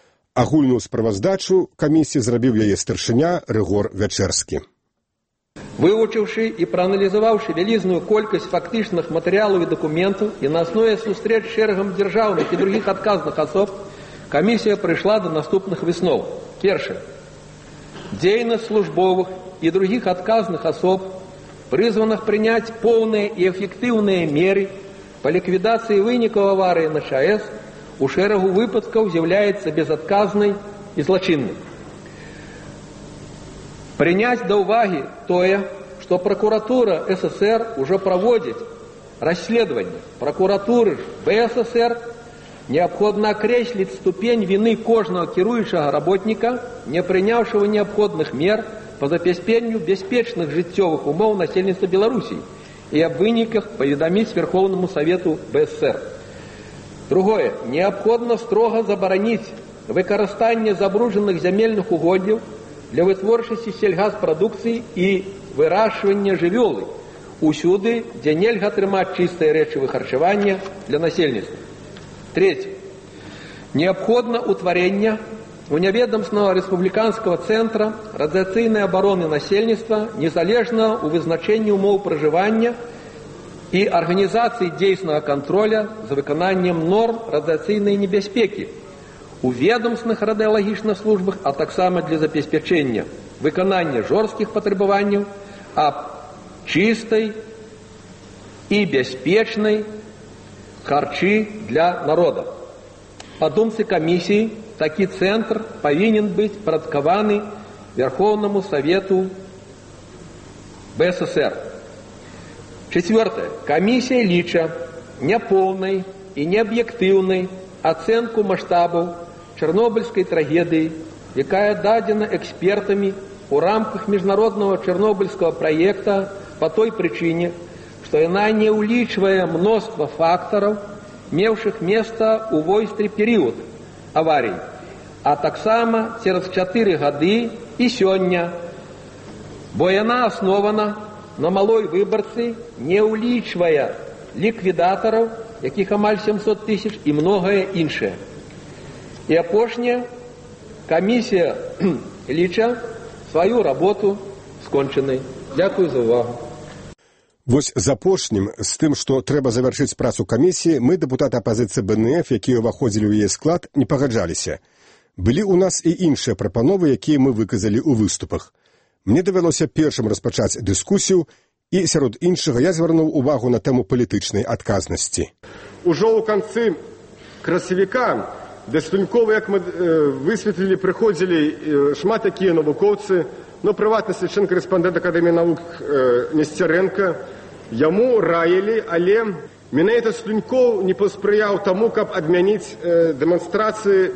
Агульную справаздачу камісіі зрабіў яе старшыня Рыгор Вячэрскі. Вывучыўшы і прааналізаваўшы вялізную колькасць фактычных матэрыялаў і дакументаў і на аснове сустрэч з шэрагам дзяржаўных і другіх адказных асоб, камісія прыйшла да наступных высноў. Першае. Дзейнасць службовых и других отказных особ, призванных принять полные и эффективные меры по ликвидации выников аварии на ЧАЭС, у шэрагу выпадков является безотказной и злочинной. Принять до уваги тое, что прокуратура СССР уже проводит расследование прокуратуры БССР, необходно окреслить ступень вины кожного кіруючага работника, не принявшего необходных мер по забеспечению бяспечных жыццёвых умоў насельніцтва Беларуси и об выниках поведомить Верховному Совету БССР. Другое. Необходно строго забараніць выкарыстанне забруджаных зямельных угоддзяў для вытворчасці сельгаспрадукцыі і вырашвання жывёлы усюды, дзе нельга атрымаць чыстае рэчывы харчавання для насельніцтва. Третье. Необходимо утворение вневедомственного республиканского центра радиационной обороны насельніцтва, незалежно у вызначении умов проживания и организации действенного контроля за выполнением норм радиационной небяспеки у ведомственных радиологичных службах, а так само для забеспечения выполнения жестких потребований об чистой и бяспечной харчи для народа. По думцы комиссии, такой центр повинен быть продиктован Верховному Совету БССР. Четвертое. Комиссия ліча неполной и необъективной оценку масштабов Чернобыльской трагедии, якая дадена экспертами у рамках международного Чернобыльского проекта по той причине, что она не улічвае множество факторов, мевших место у войстрый период аварии, а так само через 4 годы и сёння, бо яна основана на малой выборцы, не улічвая ликвидаторов, яких амаль 700 тысяч и многое іншае. И апошняе, комиссия ліча свою работу сконченной. Дякую за увагу. Вось з апошнім, з тым, што трэба завяршыць працу камісіі, мы, дэпутаты апазіцыі БНФ, якія ўваходзілі ў яе склад, не пагаджаліся. Былі ў нас і іншыя прапановы, якія мы выказалі ў выступах. Мне давялося першым распачаць дыскусію, і сярод іншага я звярнуў увагу на тэму палітычнай адказнасці. Ужо ў канцы красавіка да Слюнькова, як мы высветлілі, прыходзілі шмат такія навукоўцы, но прыватнасці член корэспандэнт Акадэміі навук Несцярэнка, яму раілі, але менавіта Слюнькоў не паспрыяў таму, каб адмяніць дэманстрацыю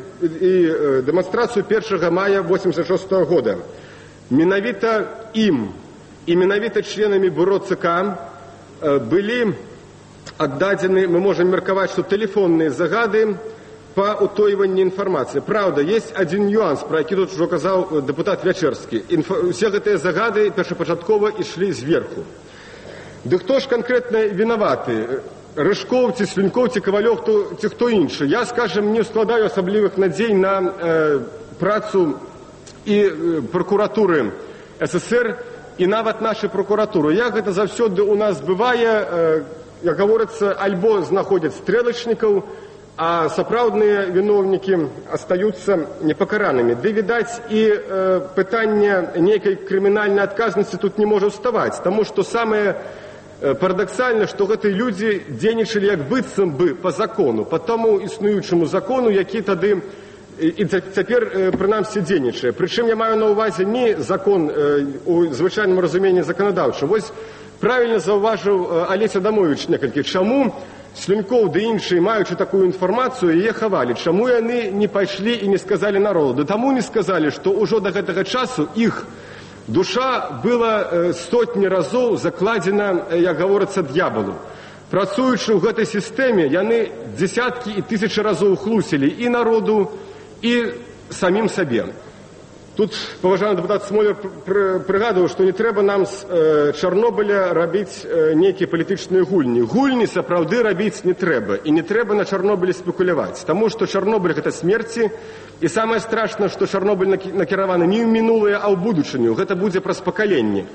1 мая 86 года. Менавіта ім і менавіта членамі бюро ЦК былі аддадзены, мы можам меркаваць, што тэлефонныя загады по утойванню информации. Правда, есть один нюанс, про який тут уже казал депутат Вячерский. Все гэтыя загады першапачаткова ішлі зверху. Да хто ж конкретно виноваты? Рыжков, ці Слюньков, ці Ковалёв, ці хто іншы? Я, скажем, не складаю асаблівых надзей на працу і прокуратуры СССР, і нават нашай прокуратуры. Як гэта заўсёды у нас бывае, як гаворыцца, альбо знаходзяць стрэлачнікаў, а сапраўдныя виновники остаются непокаранными. Да, видать, и пытание некой криминальной отказности тут не может вставать. Потому что самое парадоксальное, что эти люди дзейнічалі як быццам бы по закону, по тому існуючому закону, які тады і цяпер прынамсі дзейнічае. Прычым я маю на увазе не закон у звычайным разуменні заканадаўчым. Вось правильно заўважыў Алесь Адамович некалькі. Чаму Слюньков да іншыя, маючы такую інфармацыю, яе хавалі? Чаму яны не пайшлі і не сказалі народу? Да таму не сказалі, што ўжо да гэтага часу іх душа была сотні разоў закладзена, як гаворыцца, д'ябалу. Працуючы ў гэтай сістэме, яны дзесяткі і тысячы разоў хлусілі і народу, і самім сабе. Тут паважаны дэпутат Смолер прыгадваў, што не трэба нам з Чарнобыля рабіць нейкія палітычныя гульні. Гульні сапраўды рабіць не трэба, і не трэба на Чарнобылі спекуляваць, таму што Чарнобыль гэта смерці, і самае страшнае, што Чарнобыль накіраваны не ў мінулае, а ў будучыню. Гэта будзе праз пакаленне.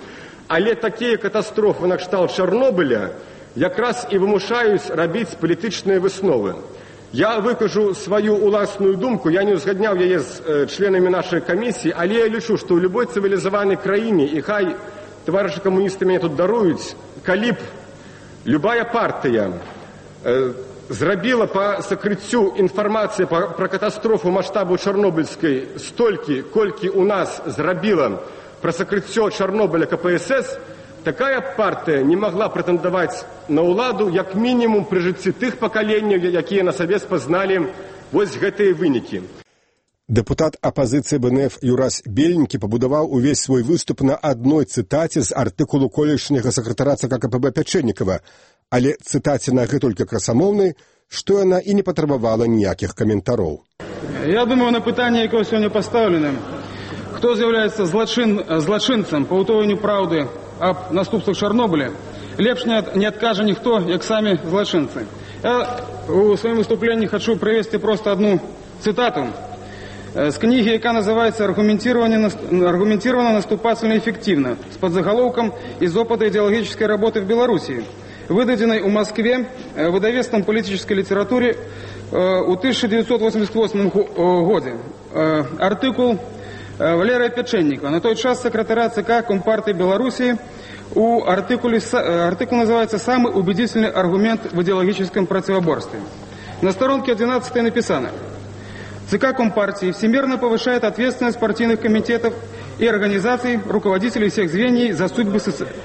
Але такія катастрофы накшталт Чарнобыля якраз і вымушаюць рабіць палітычныя высновы. Я выкажу сваю уласную думку, я не узгадняў яе з членамі нашай камісіі, але я лічу, што ў любой цывілізаванай краіне, і хай таварышы камуністы мяне тут даруюць, калі б любая партыя зрабіла па сакрыццю інфармацыі пра катастрофу маштабу чарнобыльскай столькі, колькі ў нас зрабіла пра сакрыццё Чарнобыля КПСС, такая партыя не магла прэтэндаваць на ўладу як мінімум пры жыцці тых пакаленняў, якія на сабе спазналі вось гэтыя вынікі. Дэпутат апазіцыі БНФ Юрас Беленькі пабудаваў увесь свой выступ на адной цытаце з артыкулу колішняга сакратара ЦК КПБ Пячэннікава, але цытаце нагэтулькі красамоўнай, што яна і не патрабавала ніякіх каментароў. Я думаю, на пытанне, якое сёння пастаўлена, хто з'яўляецца злачынцам па ўтоенню праўды аб наступствах Чарнобыля, лепш не адкажа ніхто, як самі злачынцы. Я у сваім выступленні хочу прывесці проста одну цытату з кнігі, яка называецца «Аргументированно, наступательно, эффективно» с подзаголовком «Из опыта идеологической работы в Белоруссии», выдаденной у Москве выдавецтвом политической литературе у 1988 году. Артыкул Валерия Пяченникова, на той час секретаря ЦК Компартии Белоруссии. Артыкул называется «Самый убедительный аргумент в идеологическом противоборстве». На сторонке 11 написано: ЦК Компартии всемерно повышает ответственность партийных комитетов и организаций, руководителей всех звеньев за судьбы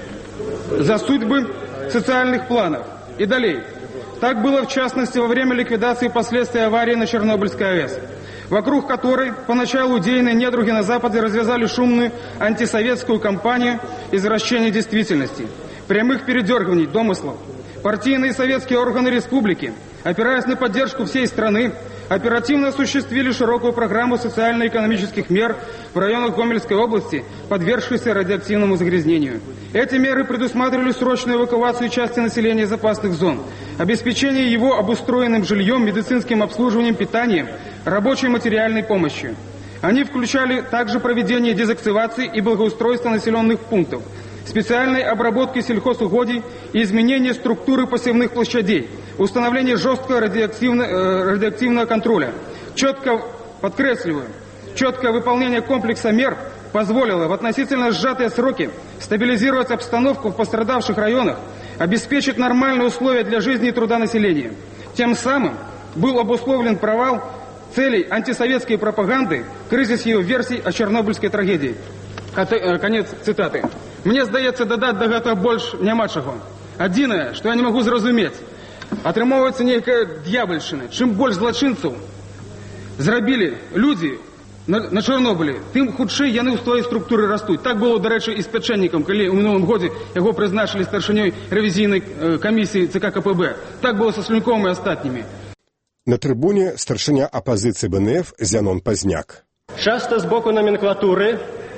социальных планов. И далее. Так было в частности во время ликвидации последствий аварии на Чернобыльской АЭС, вокруг которой поначалу идейные недруги на Западе развязали шумную антисоветскую кампанию извращения действительности, прямых передергиваний, домыслов. Партийные и советские органы республики, опираясь на поддержку всей страны, оперативно осуществили широкую программу социально-экономических мер в районах Гомельской области, подвергшейся радиоактивному загрязнению. Эти меры предусматривали срочную эвакуацию части населения из опасных зон, обеспечение его обустроенным жильем, медицинским обслуживанием, питанием, рабочей материальной помощью. Они включали также проведение дезактивации и благоустройства населенных пунктов, специальной обработки сельхозугодий и изменение структуры посевных площадей, установление жесткого радиоактивного контроля. Четкое выполнение комплекса мер позволило в относительно сжатые сроки стабилизировать обстановку в пострадавших районах, обеспечить нормальные условия для жизни и труда населения. Тем самым был обусловлен провал целей антисоветской пропаганды, кризис ее версий о чернобыльской трагедии. Конец цитаты. Мне здаецца, дадаць да гэтага больш няма чаго. Адзінае, што я не магу зразумець, атрымоўваецца нейкая д'ябальшчына. Чым больш злачынцаў зрабілі людзі на Чарнобылі, тым хутчэй яны ў сваёй структуры растуць. Так было, дарэчы, і з Пячэннікам, калі ў мінулым годзе яго прызначылі старшынёй рэвізійнай камісіі ЦК КПБ. Так было са Слюнковым і астатнімі. На трыбуне старшыня апазіцыі БНФ Зянон Пазняк. Часто сбоку номенклатуры,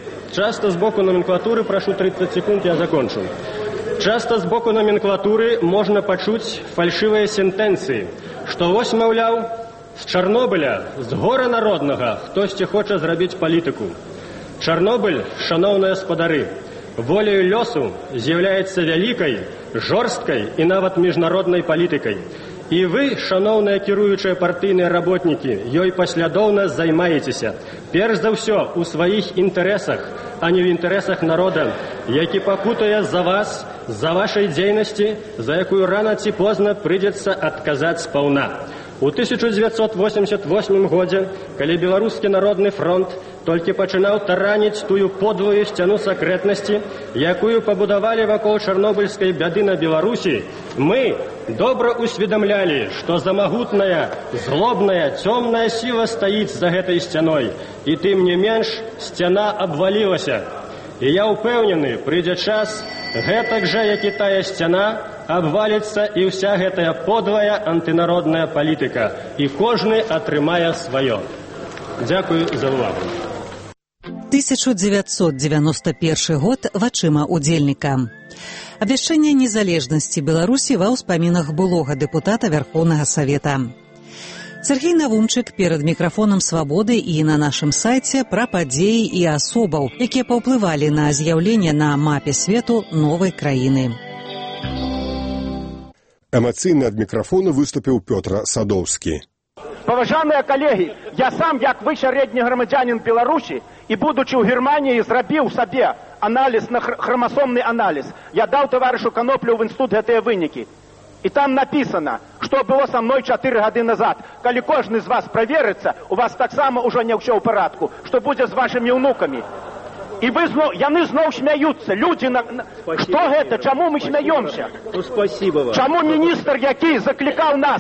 прошу 30 секунд, я закончу. Часто сбоку номенклатуры можно пачуць фальшивые сентенции, что вось, маўляў, з Чарнобыля, з гора народнага, хтосьці хоча зрабіць палітыку. Чарнобыль, шаноўныя спадары, воляю лёсу з'яўляецца вялікай, жорсткай і нават міжнароднай палітыкай. І вы, шаноўныя кіруючыя партыйныя работнікі, ёй паслядоўна займаецеся, перш за ўсё, у сваіх інтарэсах, а не ў інтарэсах народа, які пакутае за вас, за вашай дзейнасці, за якую рана ці позна прыйдзецца адказаць спаўна. У 1988 годзе, калі Беларускі народны фронт толькі пачынаў тараніць тую подвую сцяну сакрэтнасці, якую пабудавалі вакол чарнобыльскай бяды на Беларусі, мы добра усведамлялі, што замагутная, злобная, цёмная сіла стаіць за гэтай сцяной, і тым не менш сцяна абвалілася. І я ўпэўнены, прыйдзе час, гэтак жа, як і тая сцяна, абваліцца і ўся гэтая подлая антынародная палітыка, і кожны атрымае сваё. Дзякую за ўвагу. 1991 год вачыма удзельніка. Абвяшчэнне незалежнасці Беларусі ва ўспамінах былога дэпутата Верхоўнага Савета. Сергей Навумчык перад мікрафонам «Свабоды» і на нашым сайце пра падзеі і асобаў, якія паўплывалі на з'яўленне на мапе свету новай краіны. Эмацыйна ад мікрафону выступіў Пётр Садоўскі. Паважаныя калегі, я сам, як вы сярэдні грамадзянін Беларусі, і будучы ў Германіі, зрабіў сабе аналіз на хромасомны аналіз. Я даў таварышу Каноплю ў інстытут гэтыя вынікі. І там написано, што было са мной 4 гады назад. Калі кожны з вас праверыцца, у вас таксама ўжо не ўсё ў парадку. Што будзе з вашымі ўнукамі? І яны зноў смяюцца. Людзі, што гэта? Чаму мы смяёмся? Чаму міністр, які заклікаў нас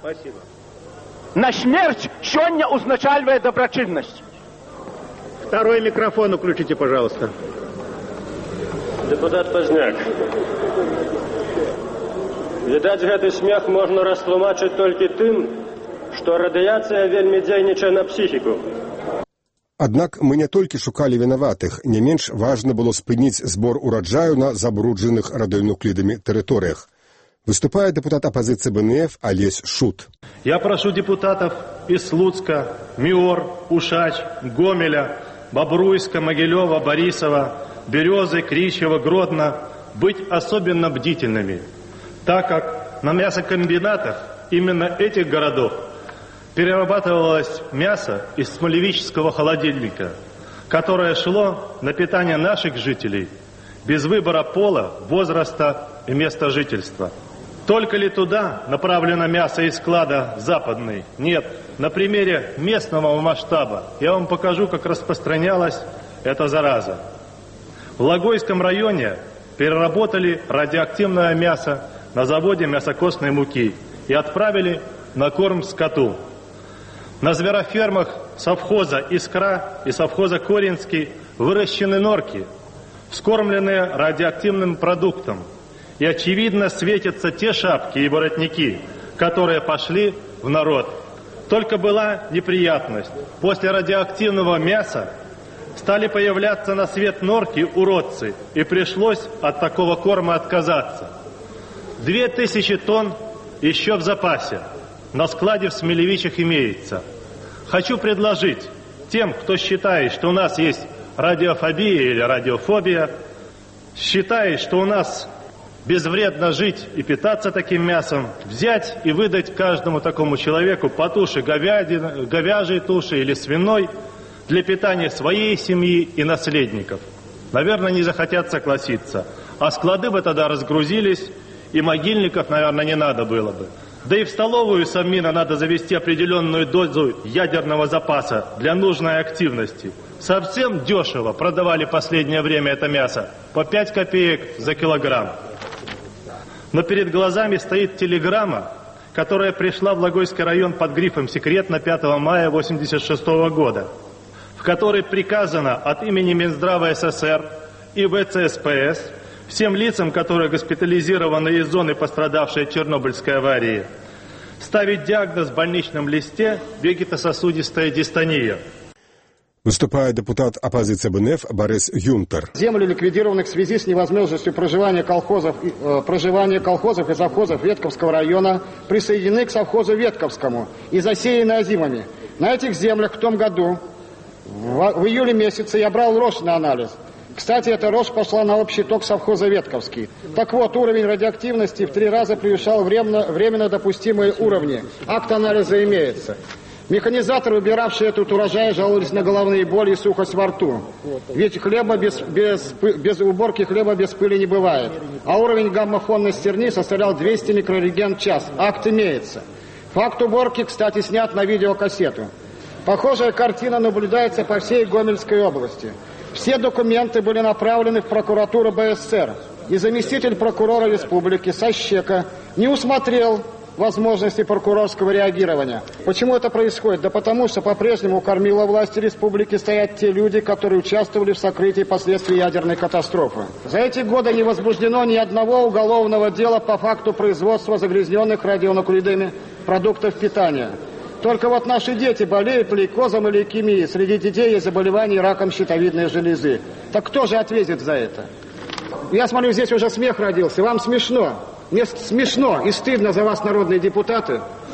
на смерць, сёння узначальвае добрачыннасць? Второй микрофон включите, пожалуйста. Депутат Пазняк. Відаць, гэты смех можна растлумачыць толькі тым, што радыяцыя вельмі дзейнічае на псіхіку. Аднак мы не толькі шукалі вінаватых, не менш важна было спыніць збор ураджаю на забруджаных радыенуклідамі тэрыторыях. Выступае депутат оппозиции БНФ Олесь Шут. Я прошу депутатов из Слуцка, Миор, Ушач, Гомеля, Бобруйска, Могилева, Борисова, Березы, Кричева, Гродно быть особенно бдительными, так как на мясокомбинатах именно этих городов перерабатывалось мясо из смолевического холодильника, которое шло на питание наших жителей без выбора пола, возраста и места жительства. Только ли туда направлено мясо из склада западный? Нет. На примере местного масштаба я вам покажу, как распространялась эта зараза. В Логойском районе переработали радиоактивное мясо на заводе мясокостной муки и отправили на корм скоту. На зверофермах совхоза «Искра» и совхоза «Коринский» выращены норки, вскормленные радиоактивным продуктом. И, очевидно, светятся те шапки и воротники, которые пошли в народ. Только была неприятность. После радиоактивного мяса стали появляться на свет норки-уродцы, и пришлось от такого корма отказаться. 2000 тонн еще в запасе. На складе в Смелевичах имеется. Хочу предложить тем, кто считает, что у нас есть радиофобия или радиофобия, считает, что у нас безвредно жить и питаться таким мясом, взять и выдать каждому такому человеку по туше говяжьей туши или свиной для питания своей семьи и наследников. Наверное, не захотят согласиться. А склады бы тогда разгрузились, и могильников, наверное, не надо было бы. Да и в столовую Совмина надо завести определенную дозу ядерного запаса для нужной активности. Совсем дешево продавали в последнее время это мясо. По 5 копеек за килограмм. Но перед глазами стоит телеграмма, которая пришла в Логойский район под грифом «Секретно» 5 мая 1986 года, в которой приказано от имени Минздрава СССР и ВЦСПС всем лицам, которые госпитализированы из зоны, пострадавшей от Чернобыльской аварии, ставить диагноз в больничном листе вегетососудистая дистония. Выступает депутат оппозиции БНФ Борис Юнтер. Земли, ликвидированных в связи с невозможностью проживания колхозов и совхозов Ветковского района, присоединены к совхозу Ветковскому и засеяны озимами. На этих землях в том году, в июле месяце, я брал рожь на анализ. Кстати, эта рожь пошла на общий ток совхоза Ветковский. Так вот, уровень радиоактивности в 3 раза превышал временно допустимые уровни. Акт анализа имеется. Механизаторы, убиравшие этот урожай, жаловались на головные боли и сухость во рту. Ведь хлеба без уборки хлеба без пыли не бывает. А уровень гамма-фонной стерни составлял 200 микрорентген в час. Акт имеется. Факт уборки, кстати, снят на видеокассету. Похожая картина наблюдается по всей Гомельской области. Все документы были направлены в прокуратуру БССР. И заместитель прокурора республики Сащека не усмотрел возможности прокурорского реагирования. Почему это происходит? Да потому что по-прежнему у кормила власти республики стоят те люди, которые участвовали в сокрытии последствий ядерной катастрофы. За эти годы не возбуждено ни одного уголовного дела по факту производства загрязненных радионуклидами продуктов питания. Только вот наши дети болеют лейкозом и лейкемией. Среди детей есть заболевание раком щитовидной железы. Так кто же ответит за это? Я смотрю, здесь уже смех родился. Вам смешно? Мне смешно и стыдно за вас, народные депутаты.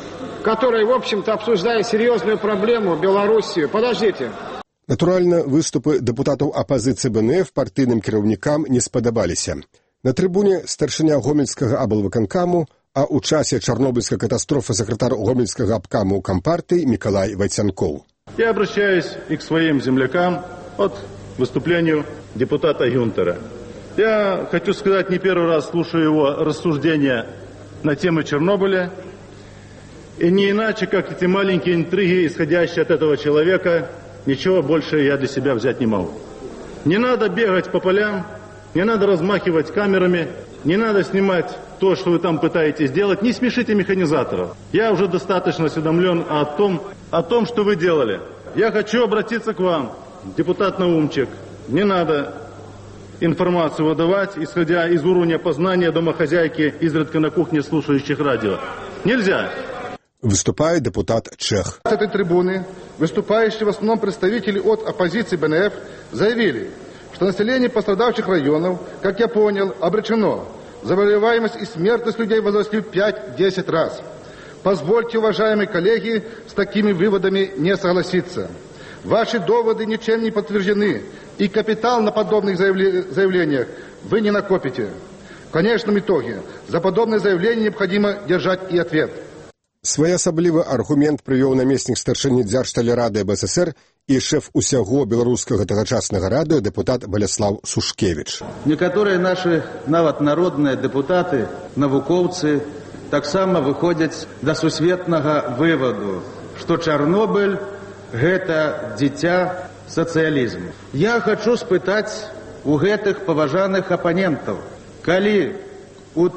который, в общем-то, обсуждает серьезную проблему Белоруссию. Подождите. Натуральна, выступы дэпутатаў апазіцыі БНФ партыйным кіраўнікам не спадабаліся. На трыбуне старшыня гомельскага аблвыканкаму, а ў часе чарнобыльскай катастрофы сакратар гомельскага абкаму кампартыі Миколай Войцянков. Я обращаюсь и к своим землякам от выступлению депутата Гюнтера. Я хочу сказать, не первый раз слушаю его рассуждения на тему Чернобыля, и не иначе, как эти маленькие интриги, исходящие от этого человека, ничего больше я для себя взять не могу. Не надо бегать по полям, не надо размахивать камерами, не надо снимать то, что вы там пытаетесь делать. Не смешите механизаторов. Я уже достаточно осведомлен о том, что вы делали. Я хочу обратиться к вам, депутат Наумчик. Не надо информацию выдавать, исходя из уровня познания домохозяйки, изредка на кухне слушающих радио. Нельзя. Выступает депутат Чех. С этой трибуны выступающие в основном представители от оппозиции БНФ заявили, что население пострадавших районов, как я понял, обречено. Заболеваемость и смертность людей возросли в 5-10 раз. Позвольте, уважаемые коллеги, с такими выводами не согласиться. Ваши доводы ничем не подтверждены, и капитал на подобных заявлениях вы не накопите. В конечном итоге за подобное заявление необходимо держать и ответ. Своеасаблівы аргумент прывёў намеснік старшыні Дзяржтэлерады БССР і шэф усяго беларускага тагачаснага радыё дэпутат Баляслаў Сушкевіч. Некаторыя нашы нават народныя дэпутаты, навукоўцы таксама выходзяць да сусветнага вываду, што Чарнобыль гэта дзіця сацыялізму. Я хочу спытаць у гэтых паважаных апанентаў, калі у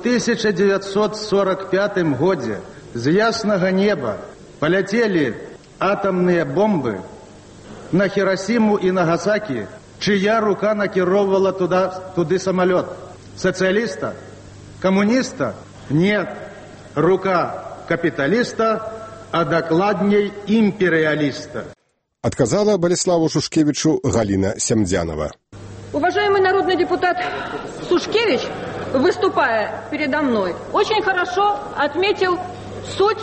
1945 годзе з яснага неба паляцелі атамныя бомбы на Хіросіму і Нагасакі, чыя рука накіроўвала туды самалёт? Сацыяліста? Камуніста? Нет. Рука капіталіста, а дакладней імперыяліста. Отказала Баляславу Шушкевичу Галина Семдянова. Уважаемый народный депутат Сушкевич, выступая передо мной, очень хорошо отметил суть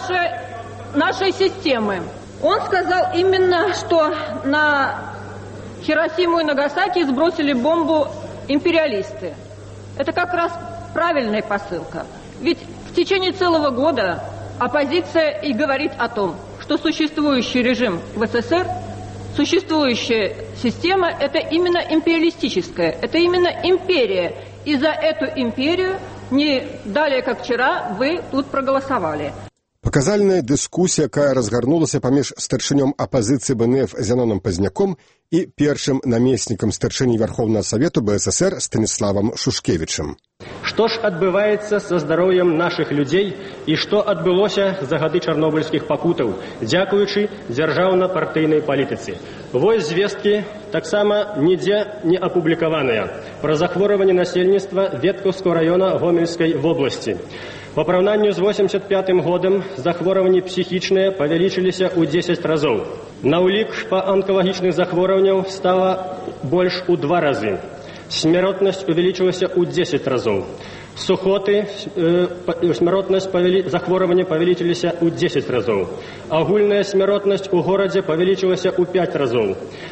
нашей системы. Он сказал именно, что на Хиросиму и Нагасаки сбросили бомбу империалисты. Это как раз правильная посылка. Ведь в течение целого года оппозиция и говорит о том, что существующий режим в СССР, существующая система – это именно империалистическая, это именно империя. И за эту империю не далее, как вчера, вы тут проголосовали. Паказальная дыскусія, якая разгарнулася паміж старшынём апазіцыі БНФ Зянонам Пазняком і першым намеснікам старшыні Верховнага Совету БССР Станиславом Шушкевичем. Что ж адбываецца са здароўем нашых людзей і што адбылося за гады чарнобыльскіх пакутаў, дзякуючы дзяржаўна-партыйнай палітыцы? Вось звесткі таксама нідзе не апублікаваныя пра захворванне насельніцтва Веткаўскага района Гомельскай вобласці. По параўнанню з 85 годам захворванні псіхічныя павялічыліся ў 10 разоў. На ўлік па анкалагічных захворванняў стала больш у 2 разы. Смяротнасць увеличилась у 10 разов. Сухоты, смяротнасць захворвання павялічыліся у 10 разов. Агульная смяротнасць у горадзе павялічылася у 5 разов.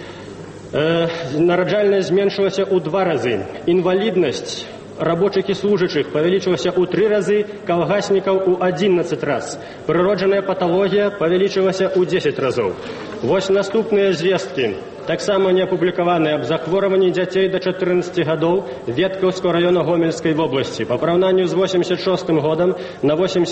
Нараджальнасць зменшылася у 2 разы. Інваліднасць рабочих і служачых павялічылася у 3 разы, калгаснікаў у 11 раз. Прыроджаная паталогія павялічылася у 10 разоў. Вось наступныя звесткі, таксама не апублікаваныя, аб захворванні дзяцей да 14 гадоў Веткаўскага района Гомельскай вобласці. Па параўнанню з 86 годам на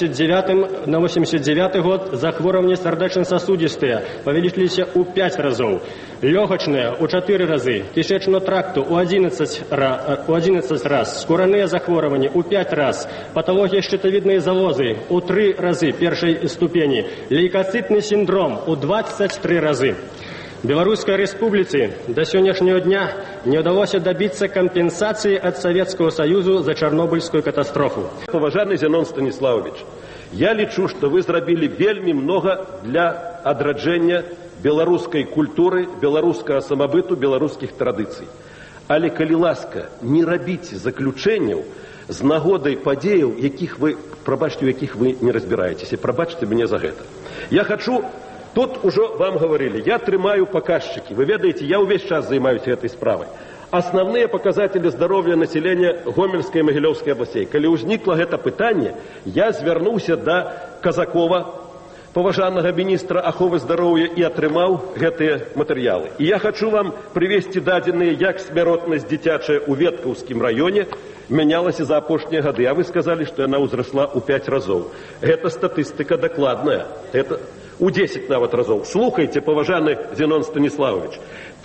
89 год захворванні сардэчна-сасудзістыя павялічыліся у 5 разоў. Лёгачныя у 4 разы, кішэчнага тракту у 11 раз, скураныя захворванні у 5 раз, паталогія шчытавіднай залозы у 3 разы першай ступені, лейкацытны сіндром у 23 разы. Белорусской Республике до сегодняшнего дня не удалось добиться компенсации от Советского Союза за Чернобыльскую катастрофу. Уважаемый Зянон Станиславович, я лічу, что вы сделали вельми много для адраджения белорусской культуры, белорусского самобыту, белорусских традиций. Але, калі ласка, не рабіце заключэнняў з нагодай падзеяў, якіх вы, прабачце, у якіх вы не разбіраецеся. Прабачце мяне за гэта. Я хочу, тут ужо вам говорили, я трымаю паказчыкі. Вы ведаеце, я ўвесь час займаюсь этой справай. Основные показатели здоровья населения Гомельской и Могилевской областей. Калі ўзнікла гэта пытанне, я звярнуўся да Казакова, паважанага міністра аховы здароўя, і атрымаў гэтыя матэрыялы. І я хочу вам привесці дадзеныя, як смяротнасць дзіцячая ў Веткаўскім раёне мянялася за апошнія гады. А вы сказали, што яна ўзрасла ў 5 разоў. Гэта статыстыка дакладная. Это у 10 нават разоў. Слухайте, паважаны Зенон Станиславович.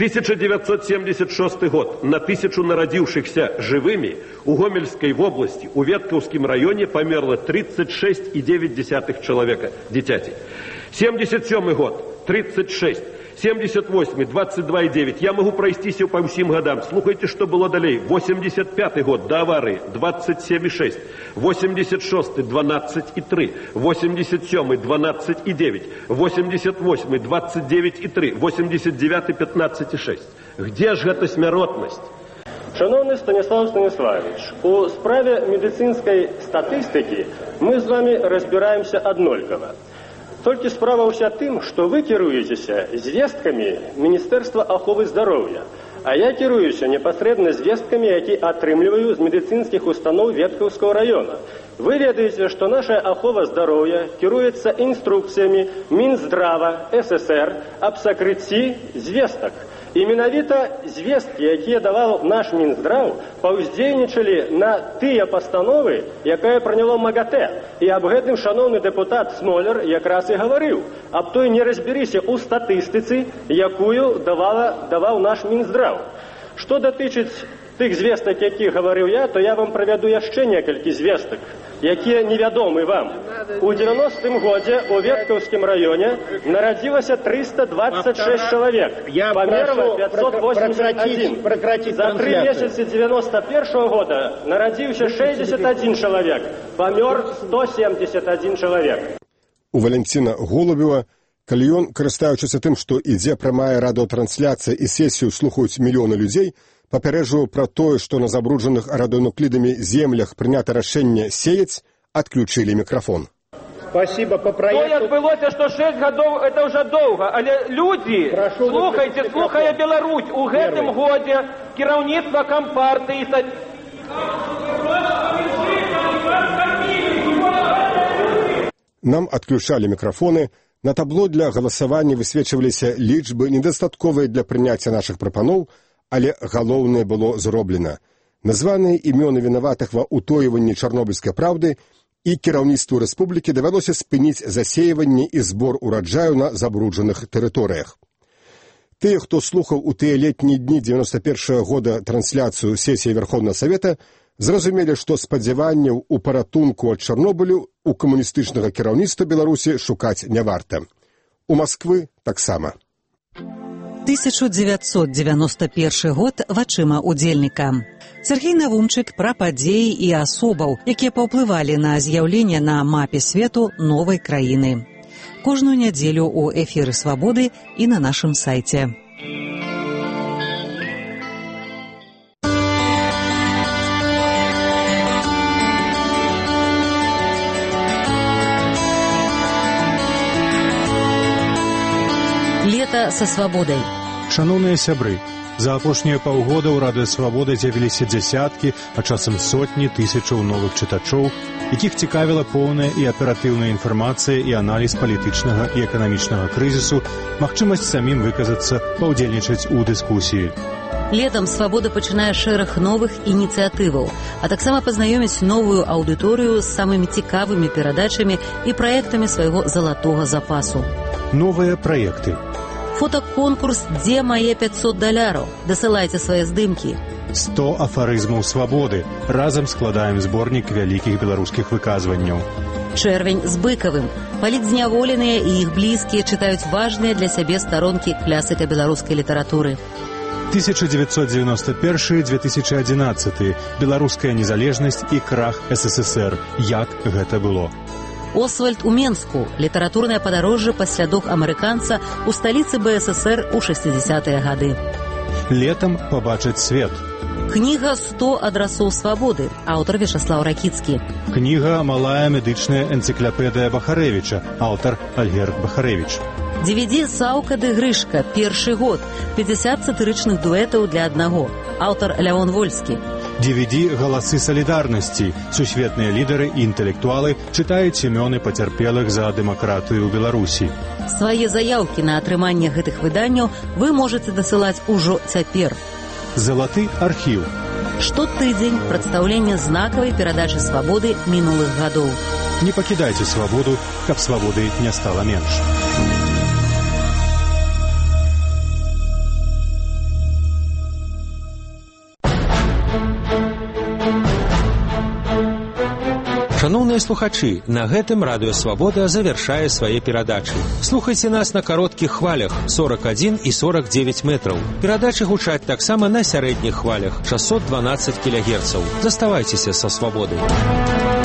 1976 год. На 1000 нарадзіўшыхся жывымі у Гомельской области, у Веткаўскім раёне памерла 36,9 человека, дзіцяці. 77 год, 36. 78, 22,9. Я могу пройстись по всем годам. Слухайте, что было далее. 85 год, до аварии, 27,6. 86, 12,3. 87, 12,9. 88, 29,3. 89, 15,6. Где же эта смяротность? Шановний Станіслав Станіславович, у справе медицинской статистики мы с вами разбираемся однолькова. Толькі справа ўся тым, што вы кіруецеся звесткамі Міністэрства аховы здароўя, а я кіруюся непасрэдна звесткамі, які атрымліваю з медыцынскіх устаноў Веткаўскага раёна. Вы ведаеце, што наша ахова здароўя кіруецца інструкцыямі Мінздрава ССР аб сакрыцці звестак. І менавіта звесткі, якія даваў наш Мінздраў, паўздзейнічалі на тыя пастановы, якая прыняло МАГАТЭ. І аб гэтым шановны дэпутат Смолер якраз і гаварыў, аб той не разберыся ў статыстыцы, якую даваў наш Мінздраў. Што датычыць тых звестак, якіх гаварыў я, то я вам правяду яшчэ некалькі звестак, якія невядомы вам. У 90-м годзе у Веткаўскім раёне нарадзілася 326 чалавек. Памерла 581. За 3 месяцы 91-го года нарадзіўся 61 чалавек. Памёр 171 чалавек. У Валентина Голубева, калі ён, карыстаючыся тым, што ідзе прамая радыётрансляцыя і сесію слухаюць мільёны людзей, папярэджваў пра тое, што на забруджаных радыенуклідамі землях прынята рашэнне сеяць, адключылі мікрафон. Спасибо по проекту. То, як былося, што 6 гадоў, это ўжо доўга, але людзі, слухайце, слухае Беларусь, у гэтым годзе кіраўніцтва кампартыі... Нам адключалі мікрафоны, на табло для галасавання высвечваліся лічбы, недастатковыя для прыняцця нашых прапаноў, але галоўнае было зроблена. Названыя імёны вінаватых ва ўтойванні чарнобыльскай праўды і кіраўніцтву рэспублікі давялося спыніць засеяванне і збор ураджаю на забруджаных тэрыторыях. Тыя, хто слухаў у тыя летнія дні 91-го года трансляцыю сесіі Верховнага Савета, зразумелі, што спадзяванняў у паратунку ад Чарнобылю у камуністычнага кіраўніцтва Беларусі шукаць не варта. У Масквы таксама. 1991 год вачыма удзельніка. Сергей Навумчык пра падзеі і асобаў, якія паўплывалі на з'яўленне на мапе свету новай краіны. Кожную нядзелю у эфіры «Свабоды» і на нашым сайце. Лето со свабодай. Шановныя сябры, за апошнія паўгода ў радыё «Свабода» з'явіліся дзясяткі, а часам сотні тысячаў новых чытачоў, якіх цікавіла поўная і аператыўная інфармацыя і аналіз палітычнага і эканамічнага крызісу, магчымасць самім выказацца, паўдзельнічаць у дыскусіі. Летом «Свабода» пачынае шэраг новых ініцыятываў, а таксама пазнаёміць новую аўдыторыю з самымі цікавымі перадачамі і праектамі свайго залатога запасу. Новыя праекты. Фотоконкурс «Дзе мае $500?» Дасылайце свае здымкі. 100 афарызмаў свабоды. Разам складаем зборнік вялікіх беларускіх выказванняў. Чэрвень з Быкавым. Палітзняволеныя і іх блізкія чытаюць важныя для сябе старонкі класіка беларускай літаратуры. 1991-2011. Беларуская незалежнасць і крах СССР. Як гэта было? Освальд у Менску. Літаратурнае падарожжа па слядах амерыканца ў сталіцы БССР у 60-е гады. летам пабачыць свет. Кніга «100 адрасоў свабоды», аўтар Вячаслаў Ракіцкі. Кніга «Малая медычная энцыклапедыя Бахарэвіча», аўтар Альгерд Бахарэвіч. DVD «Саўка ды Грышка», першы год, 50 сатырычных дуэтаў для аднаго, аўтар Лявон Вольскі. DVD «Галасы салідарнасці», сусветныя лідары і інтэлектуалы чытаюць імёны пацярпелых за дэмакратыю ў Беларусі. Свае заяўкі на атрыманне гэтых выданняў вы можаце дасылаць ужо цяпер. Залаты архіў. Штотыдзень прадстаўленне знакавай перадачы свабоды мінулых гадоў. Не пакідайце свабоду, каб свабоды не стала менш. Шановныя слухачы, на гэтым радыё «Свабода» завяршае свае перадачы. Слухайце нас на кароткіх хвалях 41 і 49 метраў. Перадачы гучаць таксама на сярэдніх хвалях 612 кГц. Заставайцеся са «Свабодай».